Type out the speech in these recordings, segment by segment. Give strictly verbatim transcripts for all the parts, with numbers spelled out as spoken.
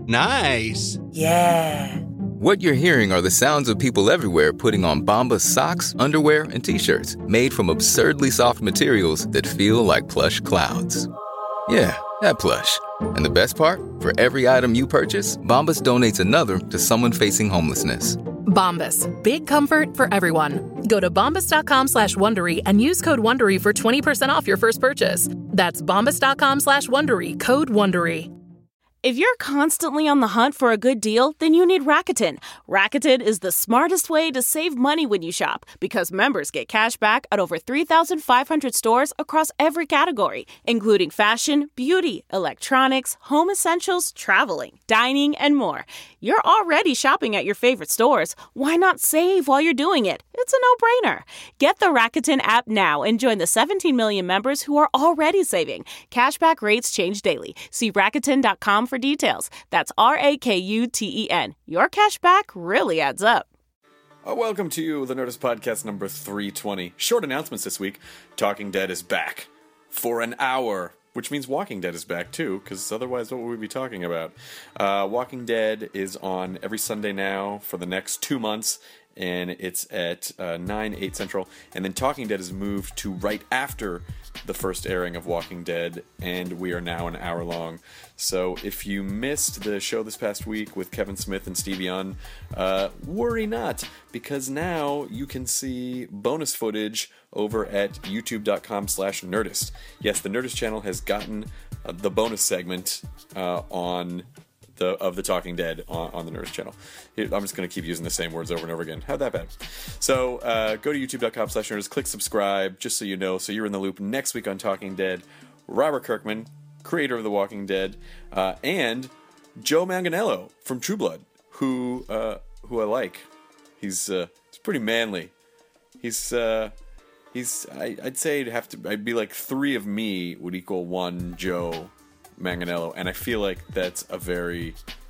Nice. Yeah. What you're hearing are the sounds of people everywhere putting on Bombas socks, underwear, and T-shirts made from absurdly soft materials that feel like plush clouds. Yeah, that plush. And the best part? For every item you purchase, Bombas donates another to someone facing homelessness. Bombas. Big comfort for everyone. Go to bombas.com slash Wondery and use code Wondery for twenty percent off your first purchase. That's bombas.com slash Wondery. Code Wondery. If you're constantly on the hunt for a good deal, then you need Rakuten. Rakuten is the smartest way to save money when you shop because members get cash back at over three thousand five hundred stores across every category, including fashion, beauty, electronics, home essentials, traveling, dining, and more. You're already shopping at your favorite stores. Why not save while you're doing it? It's a no-brainer. Get the Rakuten app now and join the seventeen million members who are already saving. Cashback rates change daily. See Rakuten dot com for details. That's R A K U T E N. Your cashback really adds up. Uh, welcome to the Nerdist Podcast number three twenty. Short announcements this week. Talking Dead is back for an hour, which means Walking Dead is back too, because otherwise what would we be talking about? Uh, Walking Dead is on every Sunday now for the next two months, and it's at uh, nine, eight Central. And then Talking Dead is moved to right after the first airing of Walking Dead, and we are now an hour long. So if you missed the show this past week with Kevin Smith and Steve Young, uh, worry not, because now you can see bonus footage over at youtube.com slash Nerdist. Yes, the Nerdist channel has gotten uh, the bonus segment uh, on the of the Talking Dead on, on the Nerdist channel. Here, I'm just going to keep using the same words over and over again. How'd that bad? So uh, go to youtube.com slash Nerdist, click subscribe, just so you know, so you're in the loop. Next week on Talking Dead, Robert Kirkman, creator of The Walking Dead, uh, and Joe Manganiello from True Blood, who uh, who I like. He's uh, he's pretty manly. He's uh, he's I, I'd say it'd have to. I'd be like three of me would equal one Joe Manganiello, and I feel like that's a very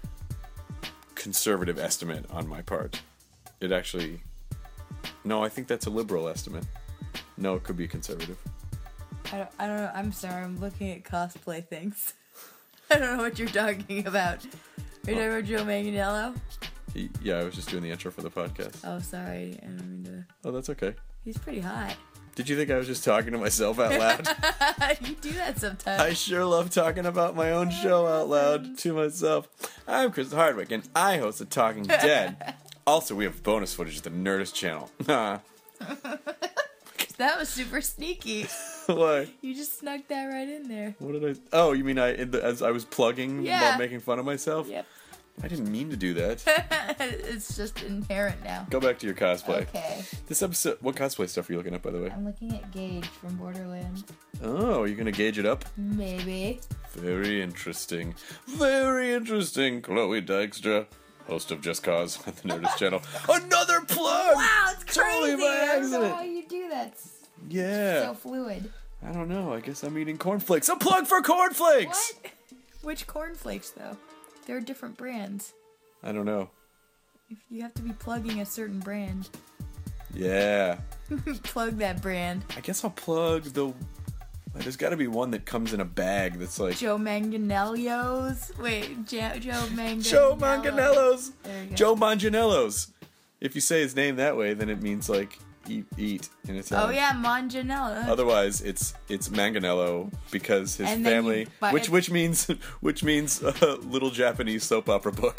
conservative estimate on my part. It actually, no, I think that's a liberal estimate. No, it could be conservative. I don't, I don't know. I'm sorry. I'm looking at cosplay things. I don't know what you're talking about. Are you talking about Joe Manganiello? He, yeah, I was just doing the intro for the podcast. Oh, sorry. I don't mean to. Oh, that's okay. He's pretty hot. Did you think I was just talking to myself out loud? You do that sometimes. I sure love talking about my own show out loud to myself. I'm Chris Hardwick, and I host The Talking Dead. Also, we have bonus footage at the Nerdist channel. That was super sneaky. Why? You just snuck that right in there. What did I... Oh, you mean I in the, as I was plugging Yeah. while making fun of myself? Yep. I didn't mean to do that. It's just inherent now. Go back to your cosplay. Okay. This episode... What cosplay stuff are you looking at, by the way? I'm looking at Gage from Borderlands. Oh, you're going to gauge it up? Maybe. Very interesting. Very interesting. Chloe Dykstra, host of Just Cause at the Nerdist channel. Another plug! Wow, it's crazy! Totally by I don't know accident. how you do that. It's Yeah. so fluid. I don't know. I guess I'm eating cornflakes. A plug for cornflakes! What? Which cornflakes, though? There are different brands. I don't know. If you have to be plugging a certain brand. Yeah. Plug that brand. I guess I'll plug the... There's got to be one that comes in a bag that's like... Joe Manganiello's? Wait, jo- Joe Manganiello. Joe Manganiello's! There you go. Joe Manganiello's! If you say his name that way, then it means like eat, eat in Italian. Oh yeah, Manganiello. Otherwise, it's it's Manganiello because his And then family, you buy- which which means which means uh, little Japanese soap opera book.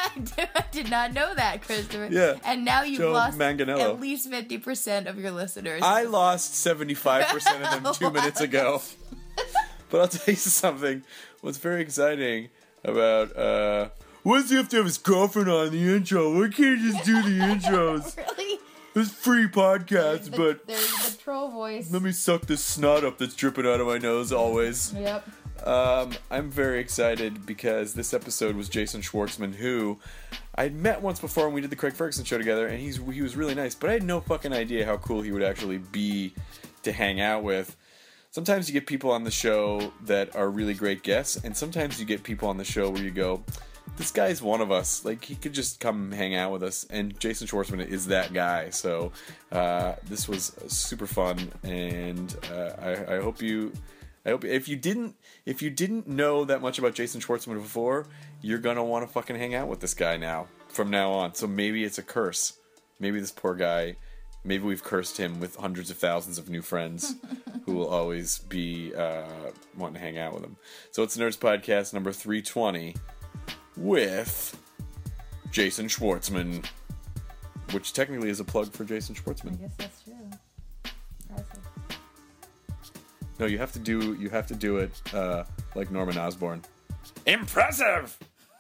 I did not know that, Christopher. Yeah. And now you've Joe lost Manganiello. at least fifty percent of your listeners. I lost seventy-five percent of them two minutes ago. But I'll tell you something. What's very exciting about uh, why does he have to have his girlfriend on the intro? Why can't he just do the intros? Really? It's free podcast, The- but there's the troll voice. let me suck this snot up that's dripping out of my nose always. Yep. Um, I'm very excited because this episode was Jason Schwartzman, who I'd met once before when we did the Craig Ferguson show together, and he's he was really nice, but I had no fucking idea how cool he would actually be to hang out with. Sometimes you get people on the show that are really great guests, and sometimes you get people on the show where you go, this guy's one of us. Like, he could just come hang out with us, and Jason Schwartzman is that guy. So uh, this was super fun, and uh, I, I hope you I hope if you didn't if you didn't know that much about Jason Schwartzman before, you're gonna want to fucking hang out with this guy now from now on. So maybe it's a curse. Maybe this poor guy. Maybe we've cursed him with hundreds of thousands of new friends who will always be uh, wanting to hang out with him. So it's Nerds Podcast number three twenty with Jason Schwartzman, which technically is a plug for Jason Schwartzman. I guess that's true. Impressive. No, you have to do you have to do it uh, like Norman Osborn. Impressive.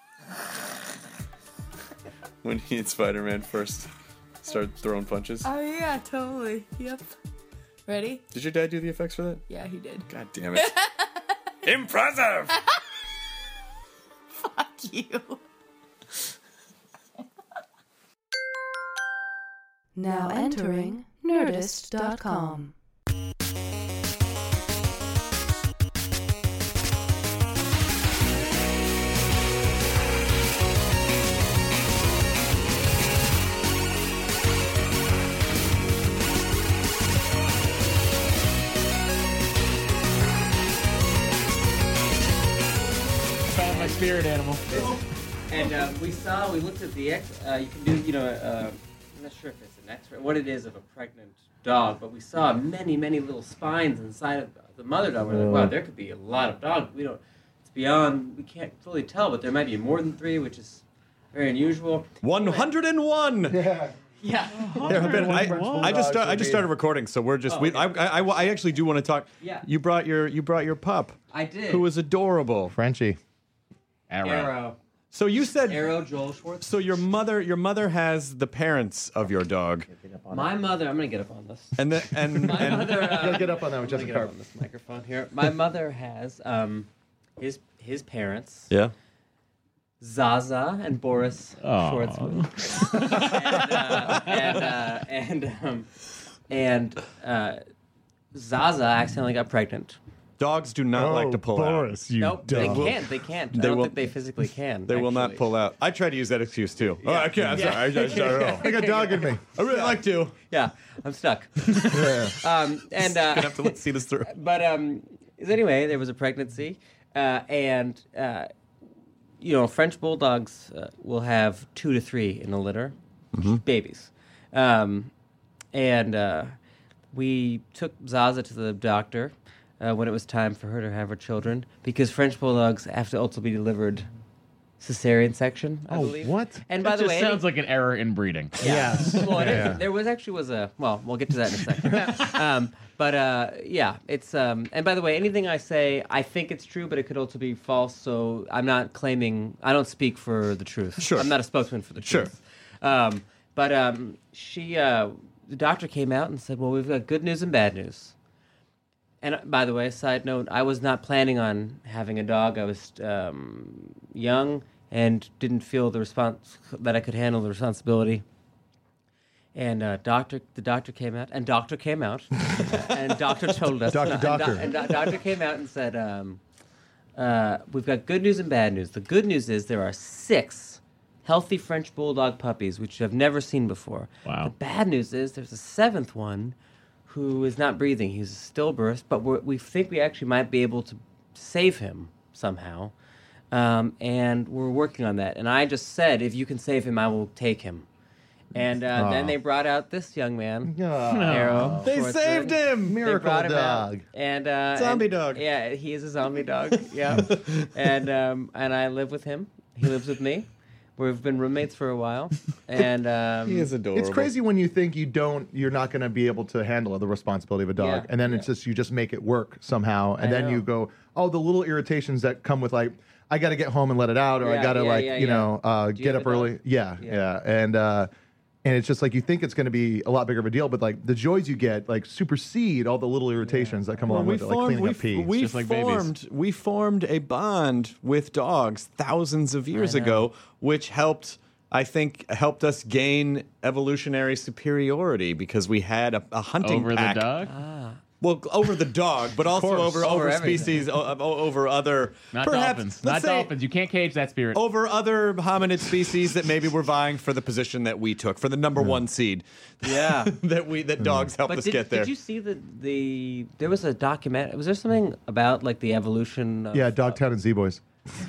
When he and Spider-Man first started throwing punches. Oh yeah, totally. Yep. Ready? Did your dad do the effects for that? Yeah, he did. God damn it. Impressive. Fuck you. Now entering Nerdist dot com. Found my spirit animal. And uh, we saw, we looked at the X, uh, you can do, you know, uh, I'm not sure if it's an X-ray, what it is of a pregnant dog, but we saw many, many little spines inside of the mother dog. We're like, wow, there could be a lot of dogs. We don't, it's beyond, we can't fully tell, but there might be more than three, which is very unusual. one hundred and one! Yeah. Yeah. There have been, I, I just start, I just started recording, so we're just. Oh, we, I, okay. I, I actually do want to talk. Yeah. You brought your you brought your pup, I did. who was adorable. Frenchie. Arrow. Arrow. So you said. Arrow Joel Schwartz. So your mother your mother has the parents of your dog, My mother, I'm going to get up on this. and the and, My and mother, uh, Gotta get up on that with I'm gonna Jessica get up Carp. on this microphone here. My mother has um, his his parents, yeah. Zaza and Boris Schwartzman, and uh, and uh, and, um, and uh, Zaza accidentally got pregnant. Dogs do not like to pull Boris, out. you Nope, dumb. they can't. They can't. They I don't will- think they physically can. They will not actually. pull out. I try to use that excuse too. Oh, I can't. I'm sorry. I, just, I don't know. I got a dog in me. I really like to. Yeah, I'm stuck. Yeah. Um, and uh, Gonna have to let see this through. But um, so anyway, there was a pregnancy, uh, and uh, you know, French bulldogs uh, will have two to three in a litter, babies, um, and uh, we took Zaza to the doctor uh, when it was time for her to have her children, because French bulldogs have to also be delivered cesarean section. I Oh, believe. what? And by That the just way, sounds like an error in breeding. yeah. Well, it is. Yeah. There was actually was a well. We'll get to that in a second. um, but uh, yeah, it's um, and by the way, anything I say, I think it's true, but it could also be false. So I'm not claiming. I don't speak for the truth. Sure. I'm not a spokesman for the Sure. truth. Um, but um, she, uh, the doctor came out and said, "Well, we've got good news and bad news." And uh, by the way, side note, I was not planning on having a dog. I was um, young and didn't feel the response that I could handle the responsibility. And uh, doctor, the doctor came out, and doctor came out, and doctor told us. Doctor, and, doctor. And, do- doctor came out and said, um, uh, "We've got good news and bad news. The good news is there are six healthy French bulldog puppies, which you have never seen before. Wow. The bad news is there's a seventh one who is not breathing. He's a stillbirth, but we're, we think we actually might be able to save him somehow. Um, and we're working on that. And I just said, if you can save him, I will take him." And uh, then they brought out this young man, Arrow. They Schwartzman. saved him. They Miracle brought him out. dog. And uh, Zombie and- dog. Yeah, he is a zombie dog. Yeah, and um, and I live with him. He lives with me. We've been roommates for a while, and um, He is adorable. It's crazy when you think you don't, you're not going to be able to handle the responsibility of a dog, Yeah, and then yeah. it's just you just make it work somehow, and I then know. you go, oh, the little irritations that come with like, I got to get home and let it out, or I Yeah, got to yeah, like, yeah, you yeah. know, uh, you get have up a dog? early. Yeah, yeah, Yeah. and uh, and it's just like you think it's going to be a lot bigger of a deal, but like the joys you get like supersede all the little irritations that come along we with it, like formed, cleaning we, up pee. we just like babies. formed, we formed a bond with dogs thousands of years I know. ago, which helped, I think, helped us gain evolutionary superiority because we had a, a hunting Over pack. the dog? Well, over the dog, but also course. over Over over everything. species, o- o- over other Not perhaps, dolphins. let's Not say dolphins. You can't cage that spirit. over other hominid species that maybe were vying for the position that we took for the number one seed. Yeah. that we that dogs helped But us did, get there. did you see the the? There was a document. Was there something about like the evolution? Of, Yeah, Dogtown and Z-Boys.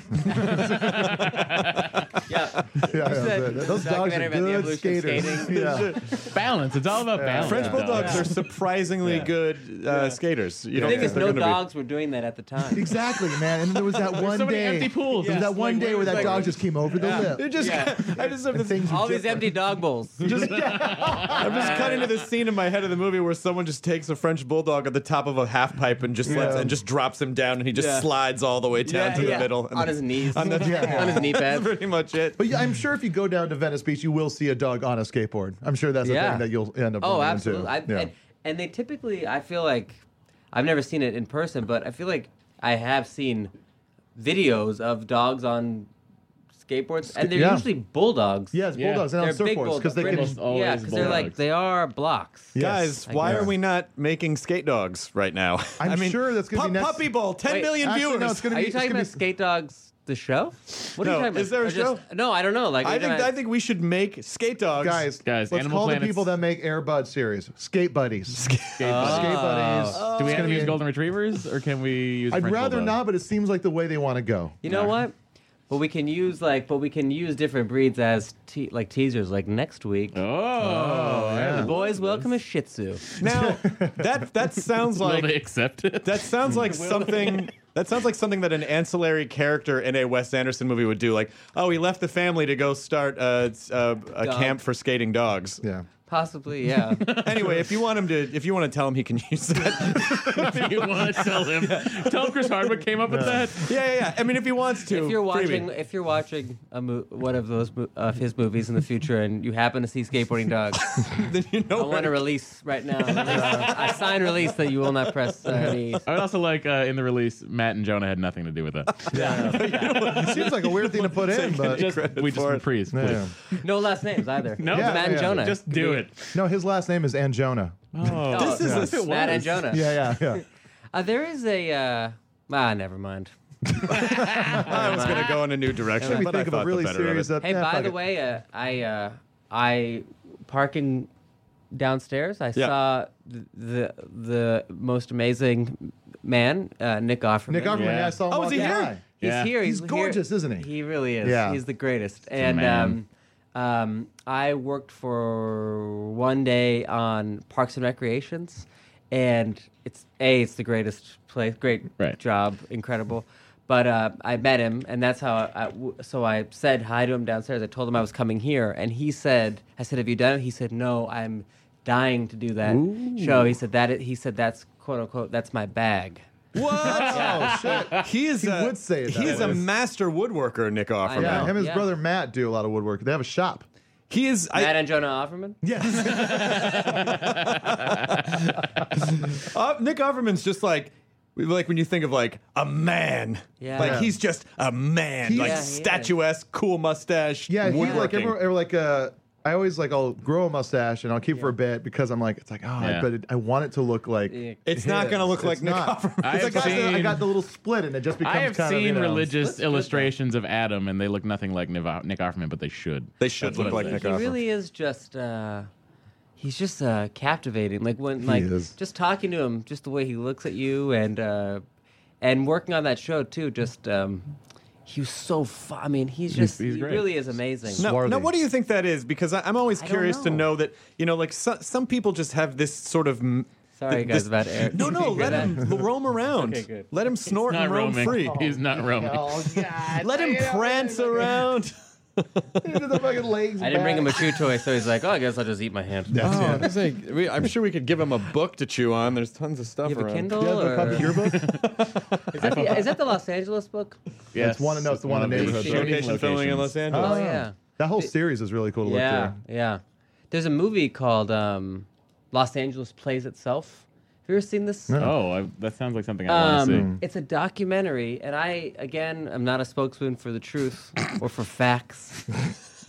Yeah. Yeah, What's yeah, that those dogs are documentary about the good evolution of skaters. skating? Yeah. Balance. It's all about balance. French with bulldogs dogs. are surprisingly Yeah. good uh, skaters. You The don't thing think is, they're no gonna be- dogs were doing that at the time. Exactly, man. And there was that one so many day. empty pools. There was Yeah. that one Like, day where that like- dog just came over the lip. It just, Yeah. I just have And this, things were All these different. empty dog bowls. just, I'm just cutting to this scene in my head of the movie where someone just takes a French bulldog at the top of a half pipe and just lets, Yeah. and just drops him down, and he just Yeah. slides all the way down Yeah, to the yeah. middle and On then- his knees. On, the, On his knee That's pads. pretty much it. But yeah, I'm sure if you go down to Venice Beach, you will see a dog on a skateboard. I'm sure that's the Yeah. thing that you'll end up Oh, running absolutely. I, into. Yeah. and, and they typically, I feel like, I've never seen it in person, but I feel like I have seen videos of dogs on skateboards, and they're yeah. usually bulldogs. Yeah, it's Yeah. bulldogs and They're on big surfboards because they can. Almost always yeah, because they're like bulldogs. they are blocks. Yes. Guys, I why guess. are we not making skate dogs right now? I'm I mean, sure that's gonna be Pu- next- Puppy Bowl, ten Wait, million actually, viewers. no, it's gonna Are be- you talking gonna about be- Skate Dogs, the show? What are No, you talking about? is there a Or just- show? No, I don't know. Like, I are you think gonna- I think we should make skate dogs. Guys, Guys, let's Animal call the Planet's- people that make Air Bud series Skate Buddies. Skate, Skate buddies. Buddies. Oh. Do we It's have to gonna use be- golden retrievers, or can we use? I'd French rather bulldogs? not, but it seems like the way they want to go. You know what? But we can use like, but we can use different breeds as te- like teasers. Like next week, Oh, yeah. the boys welcome a Shih Tzu. Now that that sounds Will like they accept it? that sounds like something that sounds like something that an ancillary character in a Wes Anderson movie would do. Like, oh, he left the family to go start a, a, a Dog. camp for skating dogs. Yeah. Possibly, yeah. Anyway, if you want him to, if you want to tell him he can use that, you want to tell him? Tell him Chris Hardwick came up with that. yeah, yeah, yeah. I mean, if he wants to, if you're watching, freebie. if you're watching a mo- one of those mo- of his movies in the future, and you happen to see skateboarding dogs, then you know I want to where- release right now. Uh, I sign release that you will not press uh, any. I would also like uh, in the release, Matt and Jonah had nothing to do with it. It seems like a weird thing to put in, but Just, we just for it. reprise, please. Yeah. No last names either. No? It's Yeah, Matt and yeah. Jonah. Just do it. no, his last name is Anjona. Oh, This is Oh, a- Matt and Jonah. Yeah, yeah, yeah. Uh, there is a. Uh, ah, never mind. I was going to go in a new direction, Let me but I think of thought a really the better of serious. it. Up, Hey, yeah, by fuck the it. way, uh, I uh, I parking downstairs. I Yeah. saw the, the the most amazing man, uh, Nick Offerman. Nick Offerman, Yeah. yeah, I saw him Oh, is he walking here? by. He's Yeah. here. He's here. gorgeous, isn't he? He really is. Yeah. He's the greatest. And man. um, um, I worked for one day on Parks and Recreations, and it's a it's the greatest place, great Right. job, incredible. But uh, I met him, and that's how. I, I w- so I said hi to him downstairs. I told him I was coming here, and he said, "I said, have you done it?" He said, "No, I'm dying to do that show." He said that. It, he said that's quote unquote that's my bag. What? Oh shit! He is He a, would say it that He is a way. master woodworker, Nick Offerman. Yeah, know. him and his Yeah. brother Matt do a lot of woodwork. They have a shop. He is. Matt I, and Jonah Offerman. Yes. uh, Nick Offerman's just like. Like when you think of like a man, Yeah. like Yeah. he's just a man, He's- like Yeah, he is. statuesque, cool mustache. yeah, he like woodworking. everyone, or like uh, I always like I'll grow a mustache and I'll keep it for a bit because I'm like it's like oh, Yeah. but it, I want it to look like Yeah. It's not his. gonna look like It's Nick not. Offerman. I It's have like I, got the, I seen- got the little split and it just becomes I have kind seen of you know, religious That's good, illustrations of Adam, and they look nothing like Nick Nick Offerman, but they should. They should That's look what like I'm Nick saying. Offerman. He really is just. Uh, he's just uh, captivating. Like when, like is. just talking to him, just the way he looks at you, and uh, and working on that show too. Just um, he was so fun. I mean, he's just he's he great. really is amazing. Now, Swarthy. now, what do you think that is? Because I, I'm always I don't curious to know. know that you know, like so, some people just have this sort of. m- Sorry, th- guys, this- about Eric. No, no, let him roam around. Okay, good. Let him snort Not and roam roaming. free. He's not roaming. Oh god! Let him prance around. Into the fucking legs I didn't bring him a back. chew toy, so he's like, "Oh, I guess I'll just eat my hand." That's Oh, it. there's like, we, I'm sure we could give him a book to chew on. There's tons of stuff You have a around. Kindle? You have a or- copy of your book? Is that, the, is that the Los Angeles book? Yes, It's one- no, it's the one in of Neighborhood. shooting Location filming in Los locations. Angeles. Oh, yeah. That whole series is really cool to look Yeah, through. yeah. There's a movie called um, Los Angeles Plays Itself. Have you ever seen this? Oh, I, that sounds like something I want to Um, it's a documentary, and I, again, I'm not a spokesman for the truth or for facts,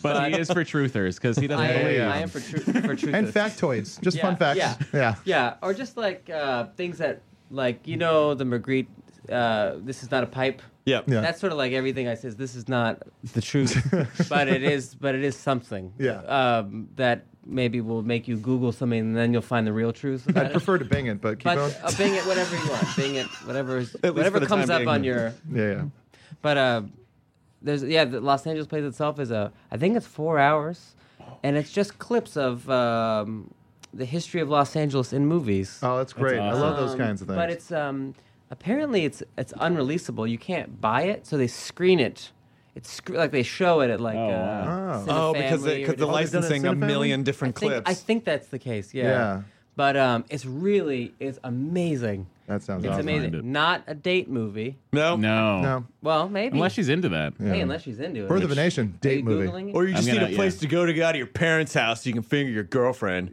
But he is for truthers because he doesn't I, believe. am, I am for, tru- for truth. And factoids, just Yeah, fun facts. yeah. yeah. Yeah, or just like uh, things that, like, you know, the Magritte, uh, this is not a pipe. Yep. Yeah. That's sort of like everything I says. This is not the truth, but it is. But it is something. Yeah. Um, that maybe will make you Google something, and then you'll find the real truth. About I'd it. prefer to Bing it, but keep But on. uh, Bing it, whatever you want. Bing it, whatever, is, least whatever for the comes time up being. on your. Yeah, yeah. But uh, there's yeah, the Los Angeles Plays itself is a. I think it's four hours, and it's just clips of um, the history of Los Angeles in movies. Oh, that's great. I awesome. love those Um, kinds of things. But it's um apparently it's it's unreleasable. You can't buy it, so they screen it. It's sc- like they show it at like Oh, uh, wow. Oh, because Cinefamily the, or because the just- Oh, they've done it licensing a Cinefamily? million different I think, clips. I think that's the case. Yeah. Yeah. But um, it's really it's amazing. that sounds It's awesome. Find amazing. it. Not a date movie. no, No. No. Well, maybe. Unless she's into that. hey, unless she's into it. Birth of a Which- Nation, Are date you movie. Googling it? Or you just I'm need gonna- a place yeah. to go to go to your parents' house so you can finger your girlfriend.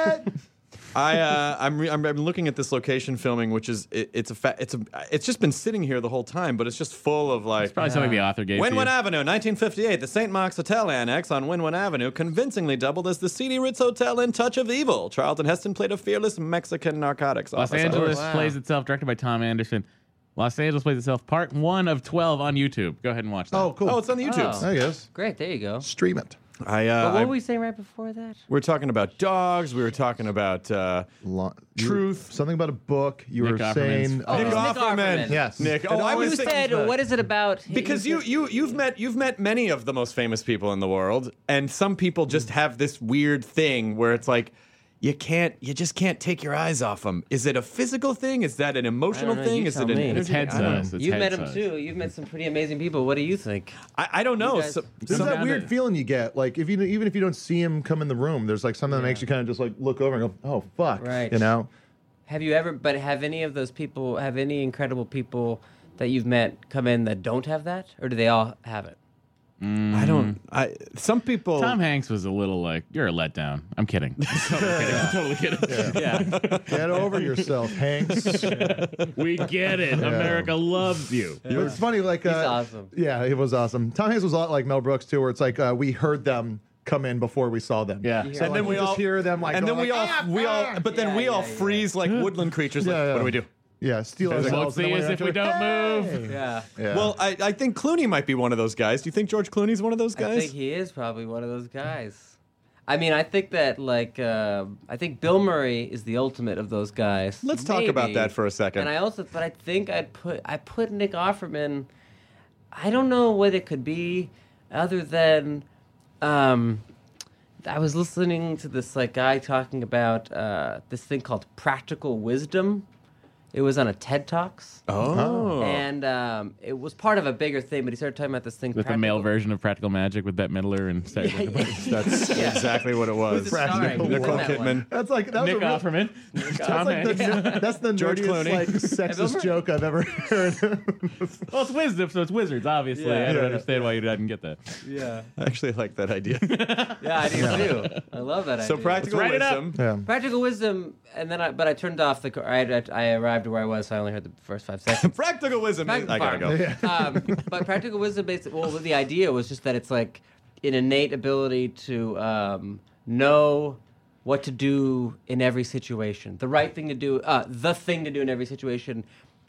I uh, I'm, re- I'm I'm looking at this location filming, which is it, it's a fa- it's a it's just been sitting here the whole time, but it's just full of like It's probably something the author gave to Wynwood you. Avenue, nineteen fifty-eight. The Saint Mark's Hotel Annex on Wynwood Avenue convincingly doubled as the seedy Ritz Hotel in Touch of Evil. Charlton Heston played a fearless Mexican narcotics Los officer. Angeles Wow. Plays Itself, directed by Tom Anderson. Los Angeles Plays Itself, part one of twelve on YouTube. Go ahead and watch that. Oh, cool. Oh, it's on the YouTube. I guess. Great. There you go. Stream it. I, uh, But what I- were we saying right before that? we're talking about dogs. We were talking about uh, Lo- you- Truth. Something about a book. You Nick were Offerman's- saying. Oh, Nick it's Nick Offerman. Offerman. Yes. Nick. It Oh, I always was You thinking- said, what is it about? Because you you you've met you've met many of the most famous people in the world, and some people just have this weird thing where it's like you can't you just can't take your eyes off them. Is it a physical thing? Is that an emotional I don't know, thing? you Is it tell an me. energy? It's head I don't know. size. It's You've head met him size. too. You've met some pretty amazing people. What do you think? I, I don't know. You guys- So- There's some- that down weird to- feeling you get, like if you even if you don't see him come in the room, there's like something that makes you kind of just like look over and go, "Oh fuck," Right. You know? Have you ever? But have any of those people? Have any incredible people that you've met come in that don't have that, or do they all have it? I don't. I some people. Tom Hanks was a little like, you're a letdown. I'm kidding. I'm totally kidding. I'm totally kidding. Yeah. Get over yourself, Hanks. We get it. America loves you. But it's funny, like uh, He's awesome. Yeah, it was awesome. Tom Hanks was a lot like Mel Brooks too, where it's like uh, we heard them come in before we saw them. Yeah. You So hear and them. then we all- just hear them like, and then going we like, all "Ah, we all. ah!" But then Yeah, we all yeah, yeah. freeze like woodland creatures. Like, Yeah, yeah. what do we do? yeah, steal They won't ourselves. and see then us we if we have don't to- move. Yeah. Yeah. Well, I, I think Clooney might be one of those guys. Do you think George Clooney's one of those I guys? think he is probably one of those guys. I mean, I think that like uh, I think Bill Murray is the ultimate of those guys. Let's talk about Maybe. that for a second. And I also, but I think I'd put I put Nick Offerman. I don't know what it could be, other than, um, I was listening to this like guy talking about uh, this thing called practical wisdom. It was on a TED Talks. Oh. And um, it was part of a bigger thing, but he started talking about this thing. With the male version of Practical Magic with Bette Midler and Sarah Yeah, Jessica yeah. Parker. That's Yeah. exactly what it was. Who's it starring? Practical Who's in Nicole that one? Kidman. That's like that was Nick a real, Offerman. That's Tom like Hanks. the, that's the George nerdiest Clooney. like Bill sexist Murray. joke I've ever heard. Well, it's wisdom, so it's wizards, obviously. Yeah. I don't Yeah. understand why you didn't get that. Yeah. I actually like that idea. Yeah, I do too. I love that so idea. practical Let's write it up. wisdom. yeah. Practical wisdom, and then I, but I turned off the. I, I, I arrived where I was, so I only heard the first five seconds. Practical wisdom. Practical I gotta go. farm. um, but practical wisdom, basically, well, the idea was just that it's like an innate ability to um, know what to do in every situation, the right thing to do, uh, the thing to do in every situation,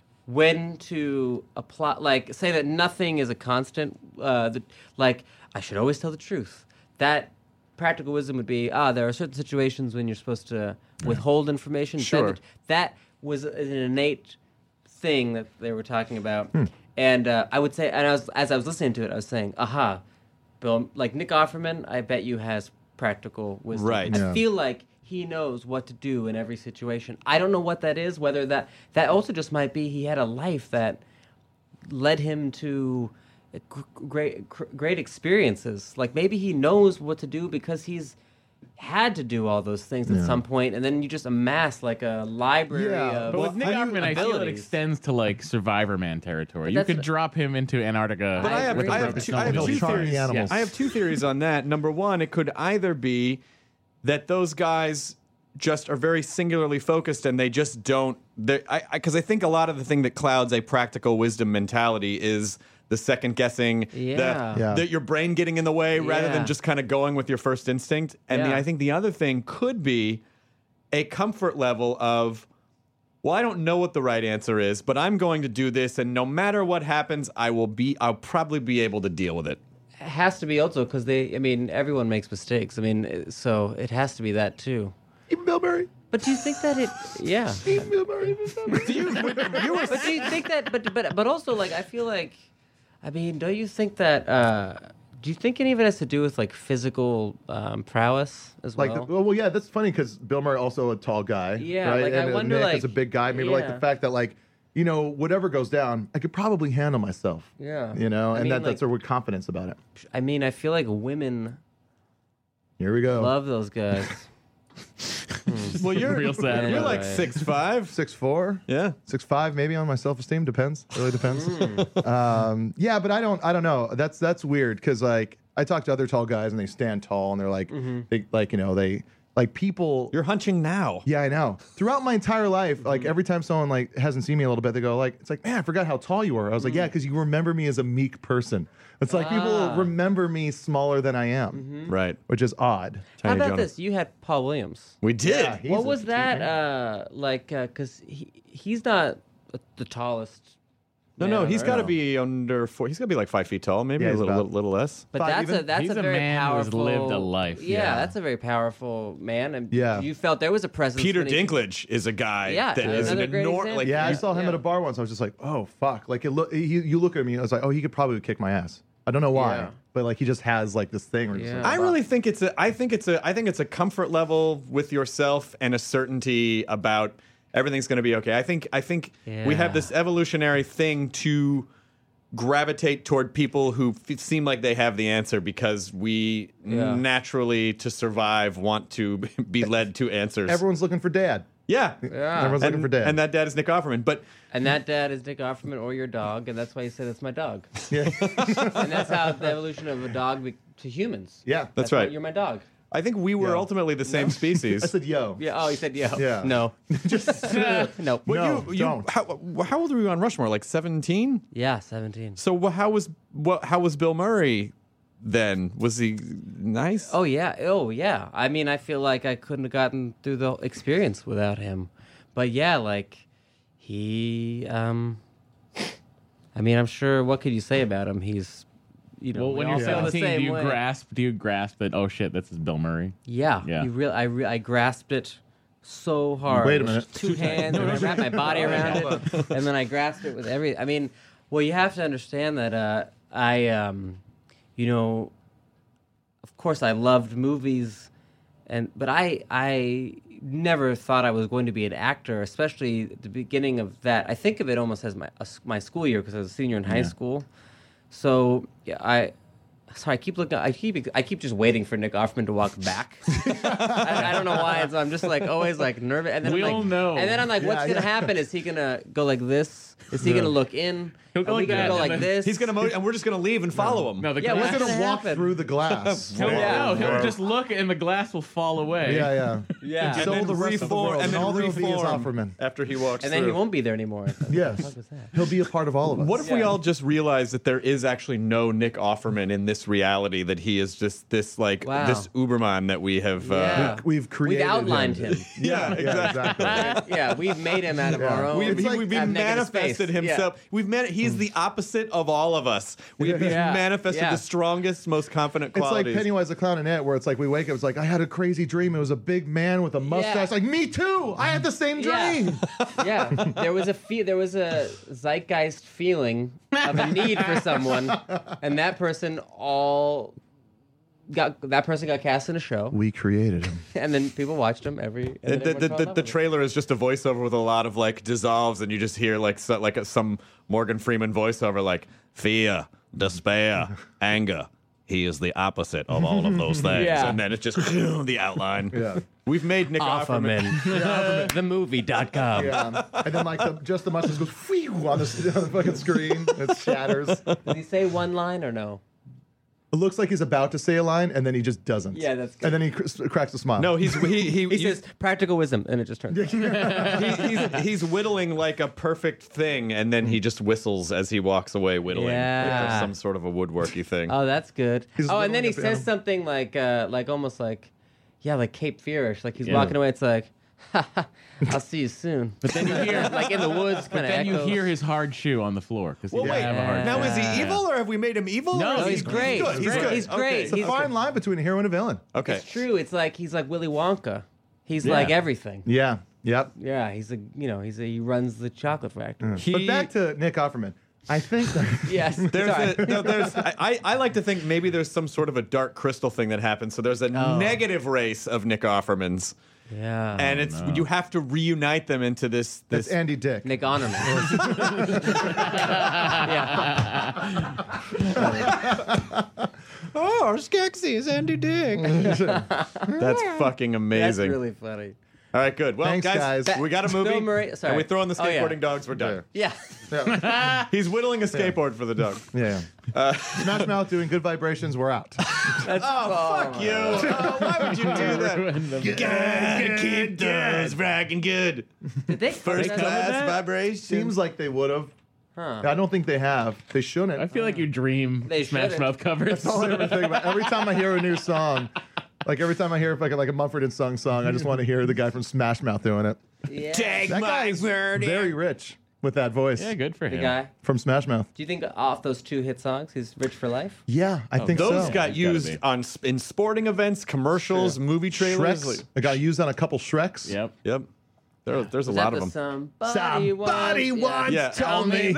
when to apply. Like, say that nothing is a constant. Uh, the, like, I should always tell the truth. That practical wisdom would be, ah, there are certain situations when you're supposed to withhold information. Sure. That, that was an innate thing that they were talking about. Hmm. And uh, I would say, and I was, as I was listening to it, I was saying, aha, Bill, like Nick Offerman, I bet you has practical wisdom. Right. I Yeah. feel like he knows what to do in every situation. I don't know what that is, whether that, that also just might be he had a life that led him to gr- great, gr- great experiences. Like maybe he knows what to do because he's had to do all those things at some point, and then you just amass like a library Yeah, of But with Nick How do you- Offerman, I feel it abilities. extends to like Survivor Man territory. But You that's could what- drop him into Antarctica. But I have, agree. I have Broken two, I have snowmobile. two Charming theories. animals. I have two theories on that. Number one, it could either be that those guys just are very singularly focused and they just don't. Because I, I, 'cause I think a lot of the thing that clouds a practical wisdom mentality is the second guessing, Yeah. the, Yeah. the your brain getting in the way rather Yeah. than just kind of going with your first instinct. And the, Yeah. I think the other thing could be a comfort level of, well, I don't know what the right answer is, but I'm going to do this, and no matter what happens, I will be. I'll probably be able to deal with it. It has to be also because they. I mean, everyone makes mistakes. I mean, so it has to be that too. Even Bill Murray. But do you think that it? Yeah. Even Bill Murray. Do you, you were But do you think that? But but but also like I feel like, I mean, don't you think that? Uh, do you think any of it has to do with like physical um, prowess as Like, well? the, well, well, yeah, that's funny because Bill Murray also a tall guy. Yeah, right? like, I and, uh, wonder, Nick like- is a big guy. Maybe like the yeah. fact that like, you know, whatever goes down, I could probably handle myself. Yeah. You know, I and mean, that, like- that's a with confidence about it. I mean, I feel like women Here we go. love those guys. well, you're Real sad. You're like Anyway. six five. Six four. Yeah. Six five, maybe on my self esteem. Depends. Really depends. Hmm. um, yeah, but I don't. I don't know. That's that's weird because like I talk to other tall guys and they stand tall and they're like Mm-hmm. they like you know they like people. You're hunching now. Yeah, I know. Throughout my entire life, Mm-hmm. like every time someone like hasn't seen me a little bit, they go like, "It's like, man, I forgot how tall you were." I was like, "Yeah, because you remember me as a meek person." It's like Mm. Ah. Mm-hmm. people remember me smaller than I am, Right. which is odd. How Tiny about Jonah. this? You had Paul Williams. We did. Yeah, he's What a was petite that man. uh, like? Because he he's not the tallest. no, man no, on he's earth. got to be under four. He's got to be like five feet tall, maybe Yeah, a he's little, about- little, little less. But Five that's a even? that's He's a a very man who has powerful. lived a life. Yeah, Yeah. that's a very powerful man. And Yeah. you felt there was a presence. Peter when he- Dinklage is a guy Yeah, that is an another great enormous. example. Like, Yeah, I Yeah. saw him Yeah. at a bar once. I was just like, "Oh fuck!" Like it look. He, you look at me. I was like, "Oh, he could probably kick my ass." I don't know why, Yeah. but like he just has like this thing. Where he's Yeah. like, I "Fuck." really think it's a. I think it's a. I think it's a comfort level with yourself and a certainty about everything's going to be okay. I think. I think we have Yeah. this evolutionary thing to gravitate toward people who f- seem like they have the answer because we Yeah. naturally, to survive, want to be led to answers. Everyone's looking for dad. yeah. Yeah. Everyone's And, looking for dad. and that dad is Nick Offerman. But And that dad is Nick Offerman or your dog, and that's why you say that's my dog. yeah, And that's how the evolution of a dog be- to humans. yeah. That's why right. You're my dog. I think we were Yeah. ultimately the same species. I said, "Yo." Yeah. Oh, you said yo. Yeah. No. Just no. Well, No, you, you, don't. How, how old were you on Rushmore? Like seventeen? Yeah, seventeen. So wh- how was what? How was Bill Murray then? Was he nice? Oh yeah. Oh yeah. I mean, I feel like I couldn't have gotten through the experience without him. But yeah, like he. um I mean, I'm sure. What could you say about him? He's. You know, Well, when we all you're feel the seventeen, do same you way. grasp? Do you grasp that? Oh shit, this is Bill Murray. Yeah, Yeah. You real, I, re- I grasped it so hard. Wait a with minute. Two hands, and I wrapped my body around it, and then I grasped it with every. I mean, well, you have to understand that uh, I, um, you know, of course, I loved movies, and but I, I never thought I was going to be an actor, especially at the beginning of that. I think of it almost as my uh, my school year because I was a senior in high school. So yeah, I. Sorry, I keep looking. I keep. I keep just waiting for Nick Offerman to walk back. I, I don't know why. So I'm just like always like nervous. And then We I'm like, all know. And then I'm like, what's Yeah, gonna yeah. happen? Is he gonna go like this? Is he gonna look in? He'll go Are we like gonna that, go and like then this? He's gonna, mo- and we're just gonna leave and follow him. No, the Yeah, glass. what's gonna gonna walk happen? through the glass. He'll, Yeah. no, he'll just look and the glass will fall away. yeah, yeah. Yeah. And So then the rest of the reform- world, and and then all there'll be is reform Offerman. after he walks And then he through. won't be there anymore. Yes, What was that? he'll be a part of all of us. What if we Yeah. all just realize that there is actually no Nick Offerman in this reality? That he is just this like Wow. this Uberman that we have. Yeah. Uh, We've created. We've outlined him. yeah, Yeah, exactly. yeah, we've made him out of Yeah. our own. We've, It's he, like- we've a negative manifested space. himself. We've man- He's the opposite of all of us. We've he's Yeah. manifested Yeah. the strongest, most confident It's like qualities. Pennywise the Clown and It, where it's like we wake up, it's like I had a crazy dream. It was a big man with a mustache. Like me too. I had the same Yeah. dream. Yeah, there was a fe- there was a zeitgeist feeling of a need for someone, and that person all got that person got cast in a show, We created him. and then people watched him every. And The, then the, everyone the, fell in the, love the with him. trailer is just a voiceover with a lot of like dissolves, and you just hear like so, like a, some Morgan Freeman voiceover, like fear, despair, anger. He is the opposite of all of those things, Yeah. and then it's just the outline. Yeah. We've made Nick Offerman. Offerman, the movie dot com. Yeah. And then like the, just the mustache goes whew, on the, on the fucking screen. It shatters. Does he say one line or no? It looks like he's about to say a line, and then he just doesn't. Yeah, that's good. And then he cr- cracks a smile. No, he's he he, He says practical wisdom, and it just turns. he, he's, he's whittling like a perfect thing, and then he just whistles as he walks away whittling. Yeah. Like some sort of a woodworky thing. Oh, that's good. He's oh, and then he whittling a says piano. something like, uh, like almost like, yeah, like Cape Fearish. Like he's Yeah. walking away. It's like, ha, ha, I'll see you soon. But then you hear- like in the woods, But kind of. then you hear his hard shoe on the floor because he Well, doesn't wait. have a hard Now shoe. is he evil, or have we made him evil? No, or is No, he he's great. Good. He's He's great. good. He's great. Okay. It's a He's- fine line between a hero and a villain. Okay. It's true. It's like he's like Willy Wonka. He's Yeah. like everything. Yeah. Yep. Yeah, he's a you know he's a he runs the chocolate factory. He- But back to Nick Offerman. I think that Yes. There's Sorry. a, no, there's, I, I like to think maybe there's some sort of a dark crystal thing that happens. So there's a Oh. negative race of Nick Offermans, yeah. and it's you have to reunite them into this. that's this Andy Dick. Nick Honorman. oh, Skeksis is Andy Dick. That's fucking That's amazing. really funny. All right, good. Well, Thanks, guys, guys. we got a movie. Bill Murray- sorry. And we throw in the Oh, yeah. skateboarding dogs. We're done. Yeah. Yeah. He's whittling a skateboard for the dog. yeah. Smash Mouth doing good vibrations. We're out. That's, Oh, fuck you. Oh, why would you do that? Ruined the- God, kid does rocking good. Did they First cover that? class vibration. Seems like they would have. Huh. I don't think they have. They shouldn't. I feel like you dream They Smash shouldn't. Mouth covers. That's all I ever think about. Every time I hear a new song, like every time I hear like a, like a Mumford and Sons song, I just want to hear the guy from Smash Mouth doing it. Yeah. Take That guy my is word. very rich with that voice Yeah, good for The him. guy. from Smash Mouth. Do you think off those two hit songs, he's rich for life? Yeah, I think Those so. got He's gotta used be. on sp- in sporting events, commercials, movie trailers. Shreks. Like- It got used on a couple Shreks. Yep. Yep. There, there's a Was lot that of the them. Somebody, Somebody once, once Yeah. told me.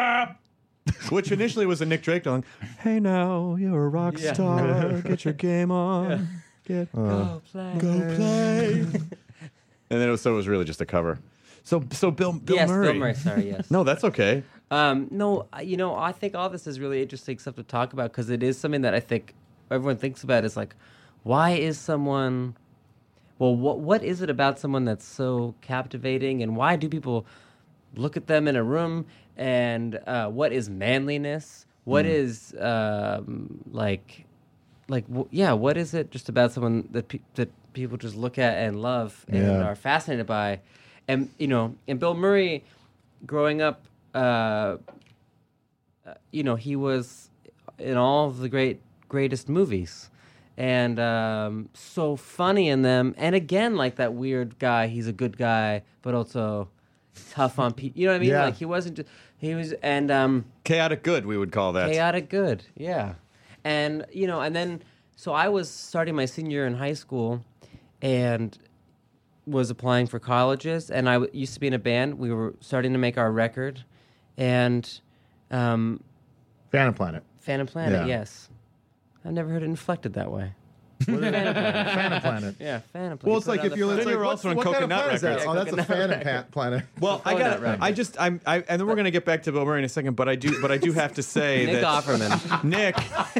Which initially was a Nick Drake song. Hey now, you're a rock Yeah. star. Get your game on. Get Go play. go play. And then it was so it was really just a cover. So so Bill Bill yes, Murray. Bill Murray. Sorry, yes. No, that's okay. Um, no, I- you know, I think all this is really interesting stuff to talk about because it is something that I think everyone thinks about. Is like, why is someone? Well, what what is it about someone that's so captivating, and why do people look at them in a room? And uh, what is manliness? What is um, like, like w- yeah? What is it just about someone that pe- that people just look at and love and Yeah. are fascinated by? And you know, and Bill Murray, growing up. Uh, uh, you know, he was in all of the great greatest movies, and um, so funny in them. And again, like that weird guy, he's a good guy, but also tough on people. You know what I mean? Yeah. Like he wasn't. Just, he was, and um, Chaotic good, we would call that. chaotic good. Yeah, and you know, and then so I was starting my senior year in high school, and was applying for colleges, and I w- used to be in a band. We were starting to make our record, and um, Phantom Planet. Phantom Planet, Yeah. yes. I've never heard it inflected that way. Phantom Planet. Yeah, Phantom Planet. Well, it's Put it like on if the you front. it's Then like, you're what's- also on what kind of Coconut planet is that? Records. Oh, that's a Coconut Phantom Records. Pan- Planet. Well, I Oh, got. that record. I just. I'm. I, and then we're gonna get back to Bill Murray in a second. But I do. But I do have to say Nick that Offerman. Nick.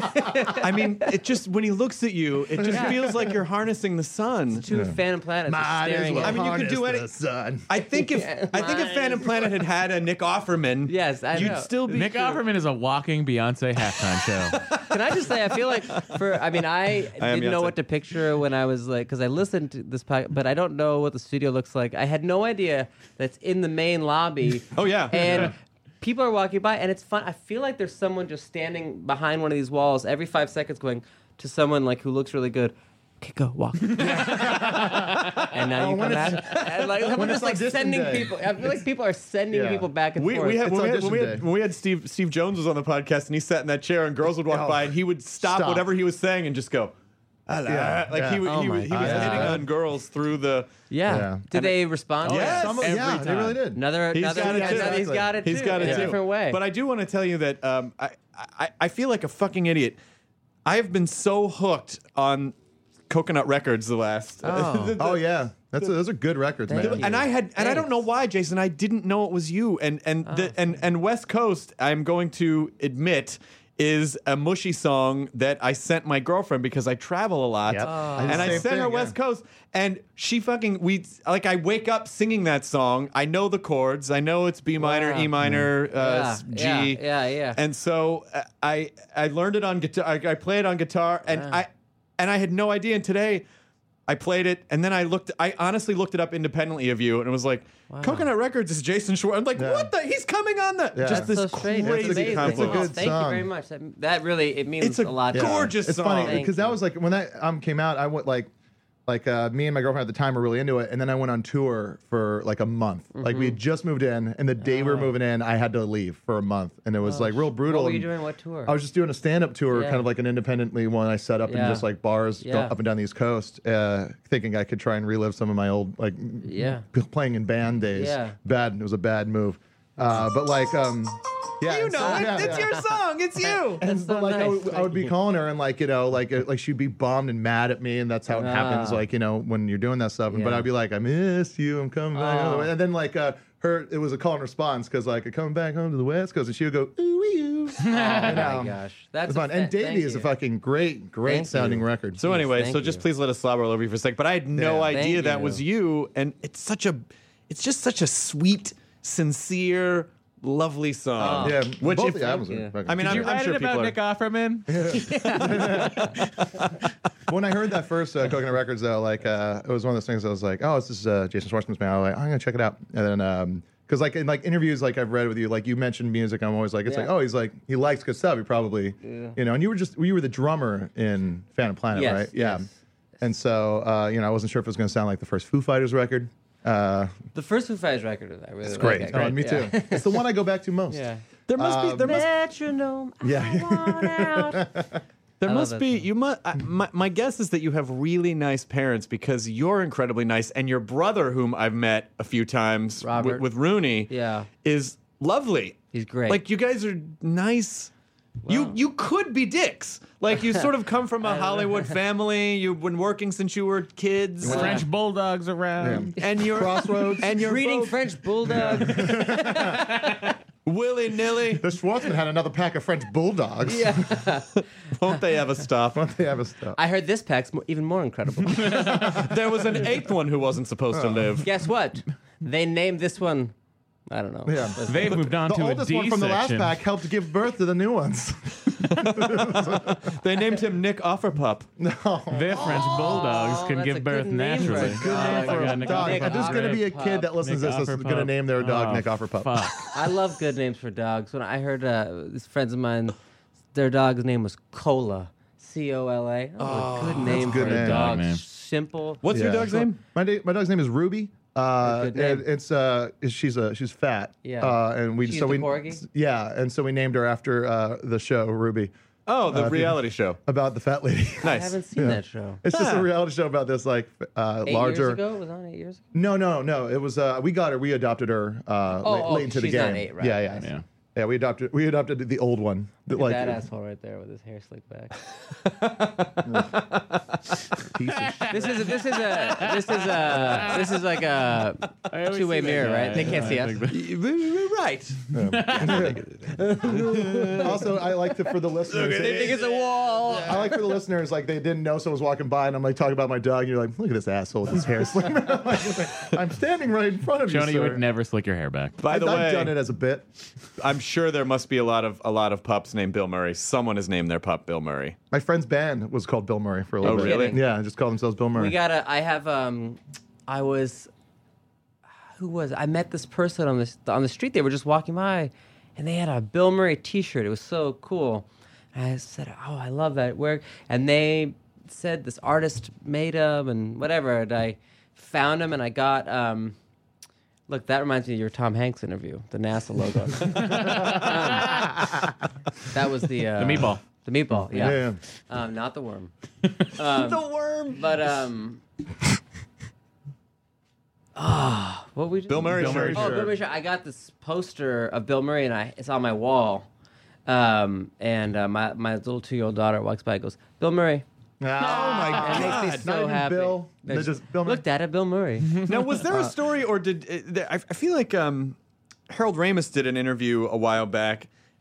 I mean, it just when he looks at you, it just Yeah. feels like you're harnessing the sun. Two Phantom Planets just Might as staring well at I mean, you could do harness any- the sun. I think if Yeah, I think if mine. Phantom Planet had had a Nick Offerman, Yes, I you'd know. still be Nick Offerman is a walking Beyonce halftime show. Can I just say, I feel like for, I mean, I, I am didn't know Beyonce. what to picture when I was like, because I listened to this podcast, but I don't know what the studio looks like. I had no idea that's in the main lobby. Oh, yeah. And Yeah. people are walking by, and it's fun. I feel like there's someone just standing behind one of these walls every five seconds going to someone like who looks really good. Okay, go walk. and now you when come it's- back. And like, someone when just it's like audition sending day. people. I feel like people are sending Yeah. people back and We, forth. we had, It's when, we had, when, we audition had, day. when we had Steve Steve Jones was on the podcast and he sat in that chair and girls would walk Oh. by and he would stop, Stop. whatever he was saying and just go, "Hello." Yeah, like yeah. he, would- Oh he, my was- he was God. hitting on girls through the. yeah. Yeah. Did And they respond? Yes. Some of- every yeah, they time. really did. Another, He's another, got it too. another- he's got it too. He's got it in a too. different way. But I do want to tell you that um, I, I I feel like a fucking idiot. I have been so hooked on Coconut Records the last. Oh. the- the- Oh yeah, that's a, those are good records, Thank man. you. And I had, and I don't know Thanks. why, Jason. I didn't know it was you. And and the, Oh. and and West Coast, I'm going to admit, is a mushy song that I sent my girlfriend because I travel a lot. Yep. I did And the I same sent her thing, West yeah. Coast, and she fucking, we, like, I wake up singing that song. I know the chords. I know it's B minor, Wow. E minor, uh, Yeah, G. yeah, yeah, yeah. And so uh, I I learned it on guitar. I, I play it on guitar, and I and I had no idea. And today, I played it, and then I looked. I honestly looked it up independently of you, and it was like, Coconut Records is Jason Schwartz. I'm like, Yeah. what the? He's coming on the Yeah. just That's this so strange. crazy That's amazing. It's a compliment. good Thank song. you very much. That, that really it means It's a a lot. to me. gorgeous It's song. funny Thank because that you. was like when that album came out. I went like, like uh, me and my girlfriend at the time were really into it, and then I went on tour for like a month. Like we had just moved in, and the day we were moving in, I had to leave for a month, and it was like real brutal. What were you and doing? What tour? I was just doing a stand-up tour, Yeah. kind of like an independently one I set up in Yeah. just like bars go Yeah. up and down the East Coast, uh, thinking I could try and relive some of my old like Yeah. p- playing in band days. Yeah. Bad. It was a bad move. Uh, but like, um, yeah, You and so- know, it. yeah, it's yeah. your song. It's you. And That's but so like I nice. would, I would be calling her and like you know like uh, like she'd be bummed and mad at me, and that's how it happens, Ah. like you know when you're doing that stuff. And But Yeah. I'd be like, I miss you, I'm coming back, Oh. and then like uh, her it was a call and response because like coming back home to the West Coast, and she would go ooh wee ooh. Oh my gosh, that's It's fun. a And fa- Davey thank is a you. fucking great, great Thank sounding you. record. So anyway, thank so just you. please let us slobber all over you for a sec. But I had no Yeah. idea Thank that you. was you, and it's such a, it's just such a sweet, sincere, lovely song. yeah, Which both if, the albums you. are fucking I mean, Did I'm, you I'm write sure it people about are. Nick Offerman? when I heard that first uh, Coconut Records, though, like uh, it was one of those things. I was like, "Oh, this is uh, Jason Schwartzman's band." I was like, "I'm gonna check it out." And then, because like in like interviews, like I've read with you, like you mentioned music, I'm always like, "It's Yeah. like, oh, he's like he likes good stuff. He probably, you know." And you were just you were the drummer in Phantom Planet, Yes, right? Yeah. yes. And so, uh, you know, I wasn't sure if it was gonna sound like the first Foo Fighters record. Uh, The first Foo Fighters record I really it's like. great. It. Oh, me too. Yeah. It's the one I go back to most. Yeah. There must be. There must. Metronome. I Yeah. want out. There I love must that be. song. You must. I, my, my guess is that you have really nice parents because you're incredibly nice, and your brother, whom I've met a few times wi- Robert. with Rooney, Yeah. is lovely. He's great. Like you guys are nice. You you could be dicks. Like you sort of come from a Hollywood family. You've been working since you were kids, French bulldogs around. and you're Crossroads. and you're Breeding both French bulldog. willy nilly. The Schwartzman had another pack of French bulldogs. yeah. Won't they ever stop? Don't they have a stuff? I heard this pack's mo- even more incredible. There was an eighth one who wasn't supposed to live. Guess what? They named this one. I don't know. Yeah. They've moved on The to a oldest D one from the last section. pack helped give birth to the new ones. They named him Nick Offerpup. Their French bulldogs can that's a give good birth name for naturally. a Good name for a Nick dog. Nick If there's going to be a kid that listens to Nick this that's going to Offerpup. name their dog Oh, Nick Offerpup. Fuck. I love good names for dogs. When I heard uh, these friends of mine, their dog's name was Cola. C O L A. Oh, a good name good for name. a dog. Dog name. Simple. What's your Yeah. dog's name? My, da- my dog's name is Ruby. Uh, Good name. and it's uh, she's uh, she's fat. Yeah. Uh, and we She's so the we corgi? yeah, and so we named her after uh, the show Ruby Oh, the Uh, reality show. about the fat lady. I Nice. haven't seen that show. It's just Ah. a reality show about this like uh, Eight larger. years ago? It was on eight years ago? No, no, no. It was uh, we got her. We adopted her uh, Oh, late, oh, late into the she's game. not eight, right. Yeah, I yeah, see. Yeah. yeah. We adopted we adopted the old one. The, Look like at that asshole right there with his hair slicked back. piece of shit. This is a, this is a this is a this is like a I always two-way see that mirror, guy. right? They can't see I us. think that- Right. Also, I like to for the listeners. They think it's a wall. I like for the listeners, like they didn't know someone was walking by, and I'm like talking about my dog, and you're like, look at this asshole with his hair slicked back. I'm standing right in front of you, Jonah, you sir. would never slick your hair back. By the I've way, done it as a bit. I'm sure there must be a lot of a lot of pups named Bill Murray. Someone has named their pup Bill Murray. My friend's band was called Bill Murray for a little Oh, bit. really? Yeah, just called themselves Bill Murray. We gotta. I have. Um, I was. Who was? I met this person on this on the street. They were just walking by, and they had a Bill Murray T-shirt. It was so cool. And I said, "Oh, I love that." Where? And they said this artist made him and whatever. And I found him, and I got. Um, look, that reminds me of your Tom Hanks interview, the NASA logo. Um, that was the uh, The meatball. The meatball, yeah. Yeah, yeah. Um, not the worm. Um, The worm. but um. Ah, what we just Bill Murray Bill Murray shirt. Oh, Bill Murray shirt. I got this poster of Bill Murray, and I it's on my wall. Um, and uh, my my little two year old daughter walks by, and goes, "Bill Murray." Oh my And it God! makes me so Not even happy. Bill. They They're just Bill Murray. Look, Dad, at Bill Murray. Now, was there a story, or did uh, there, I, I feel like um, Harold Ramis did an interview a while back,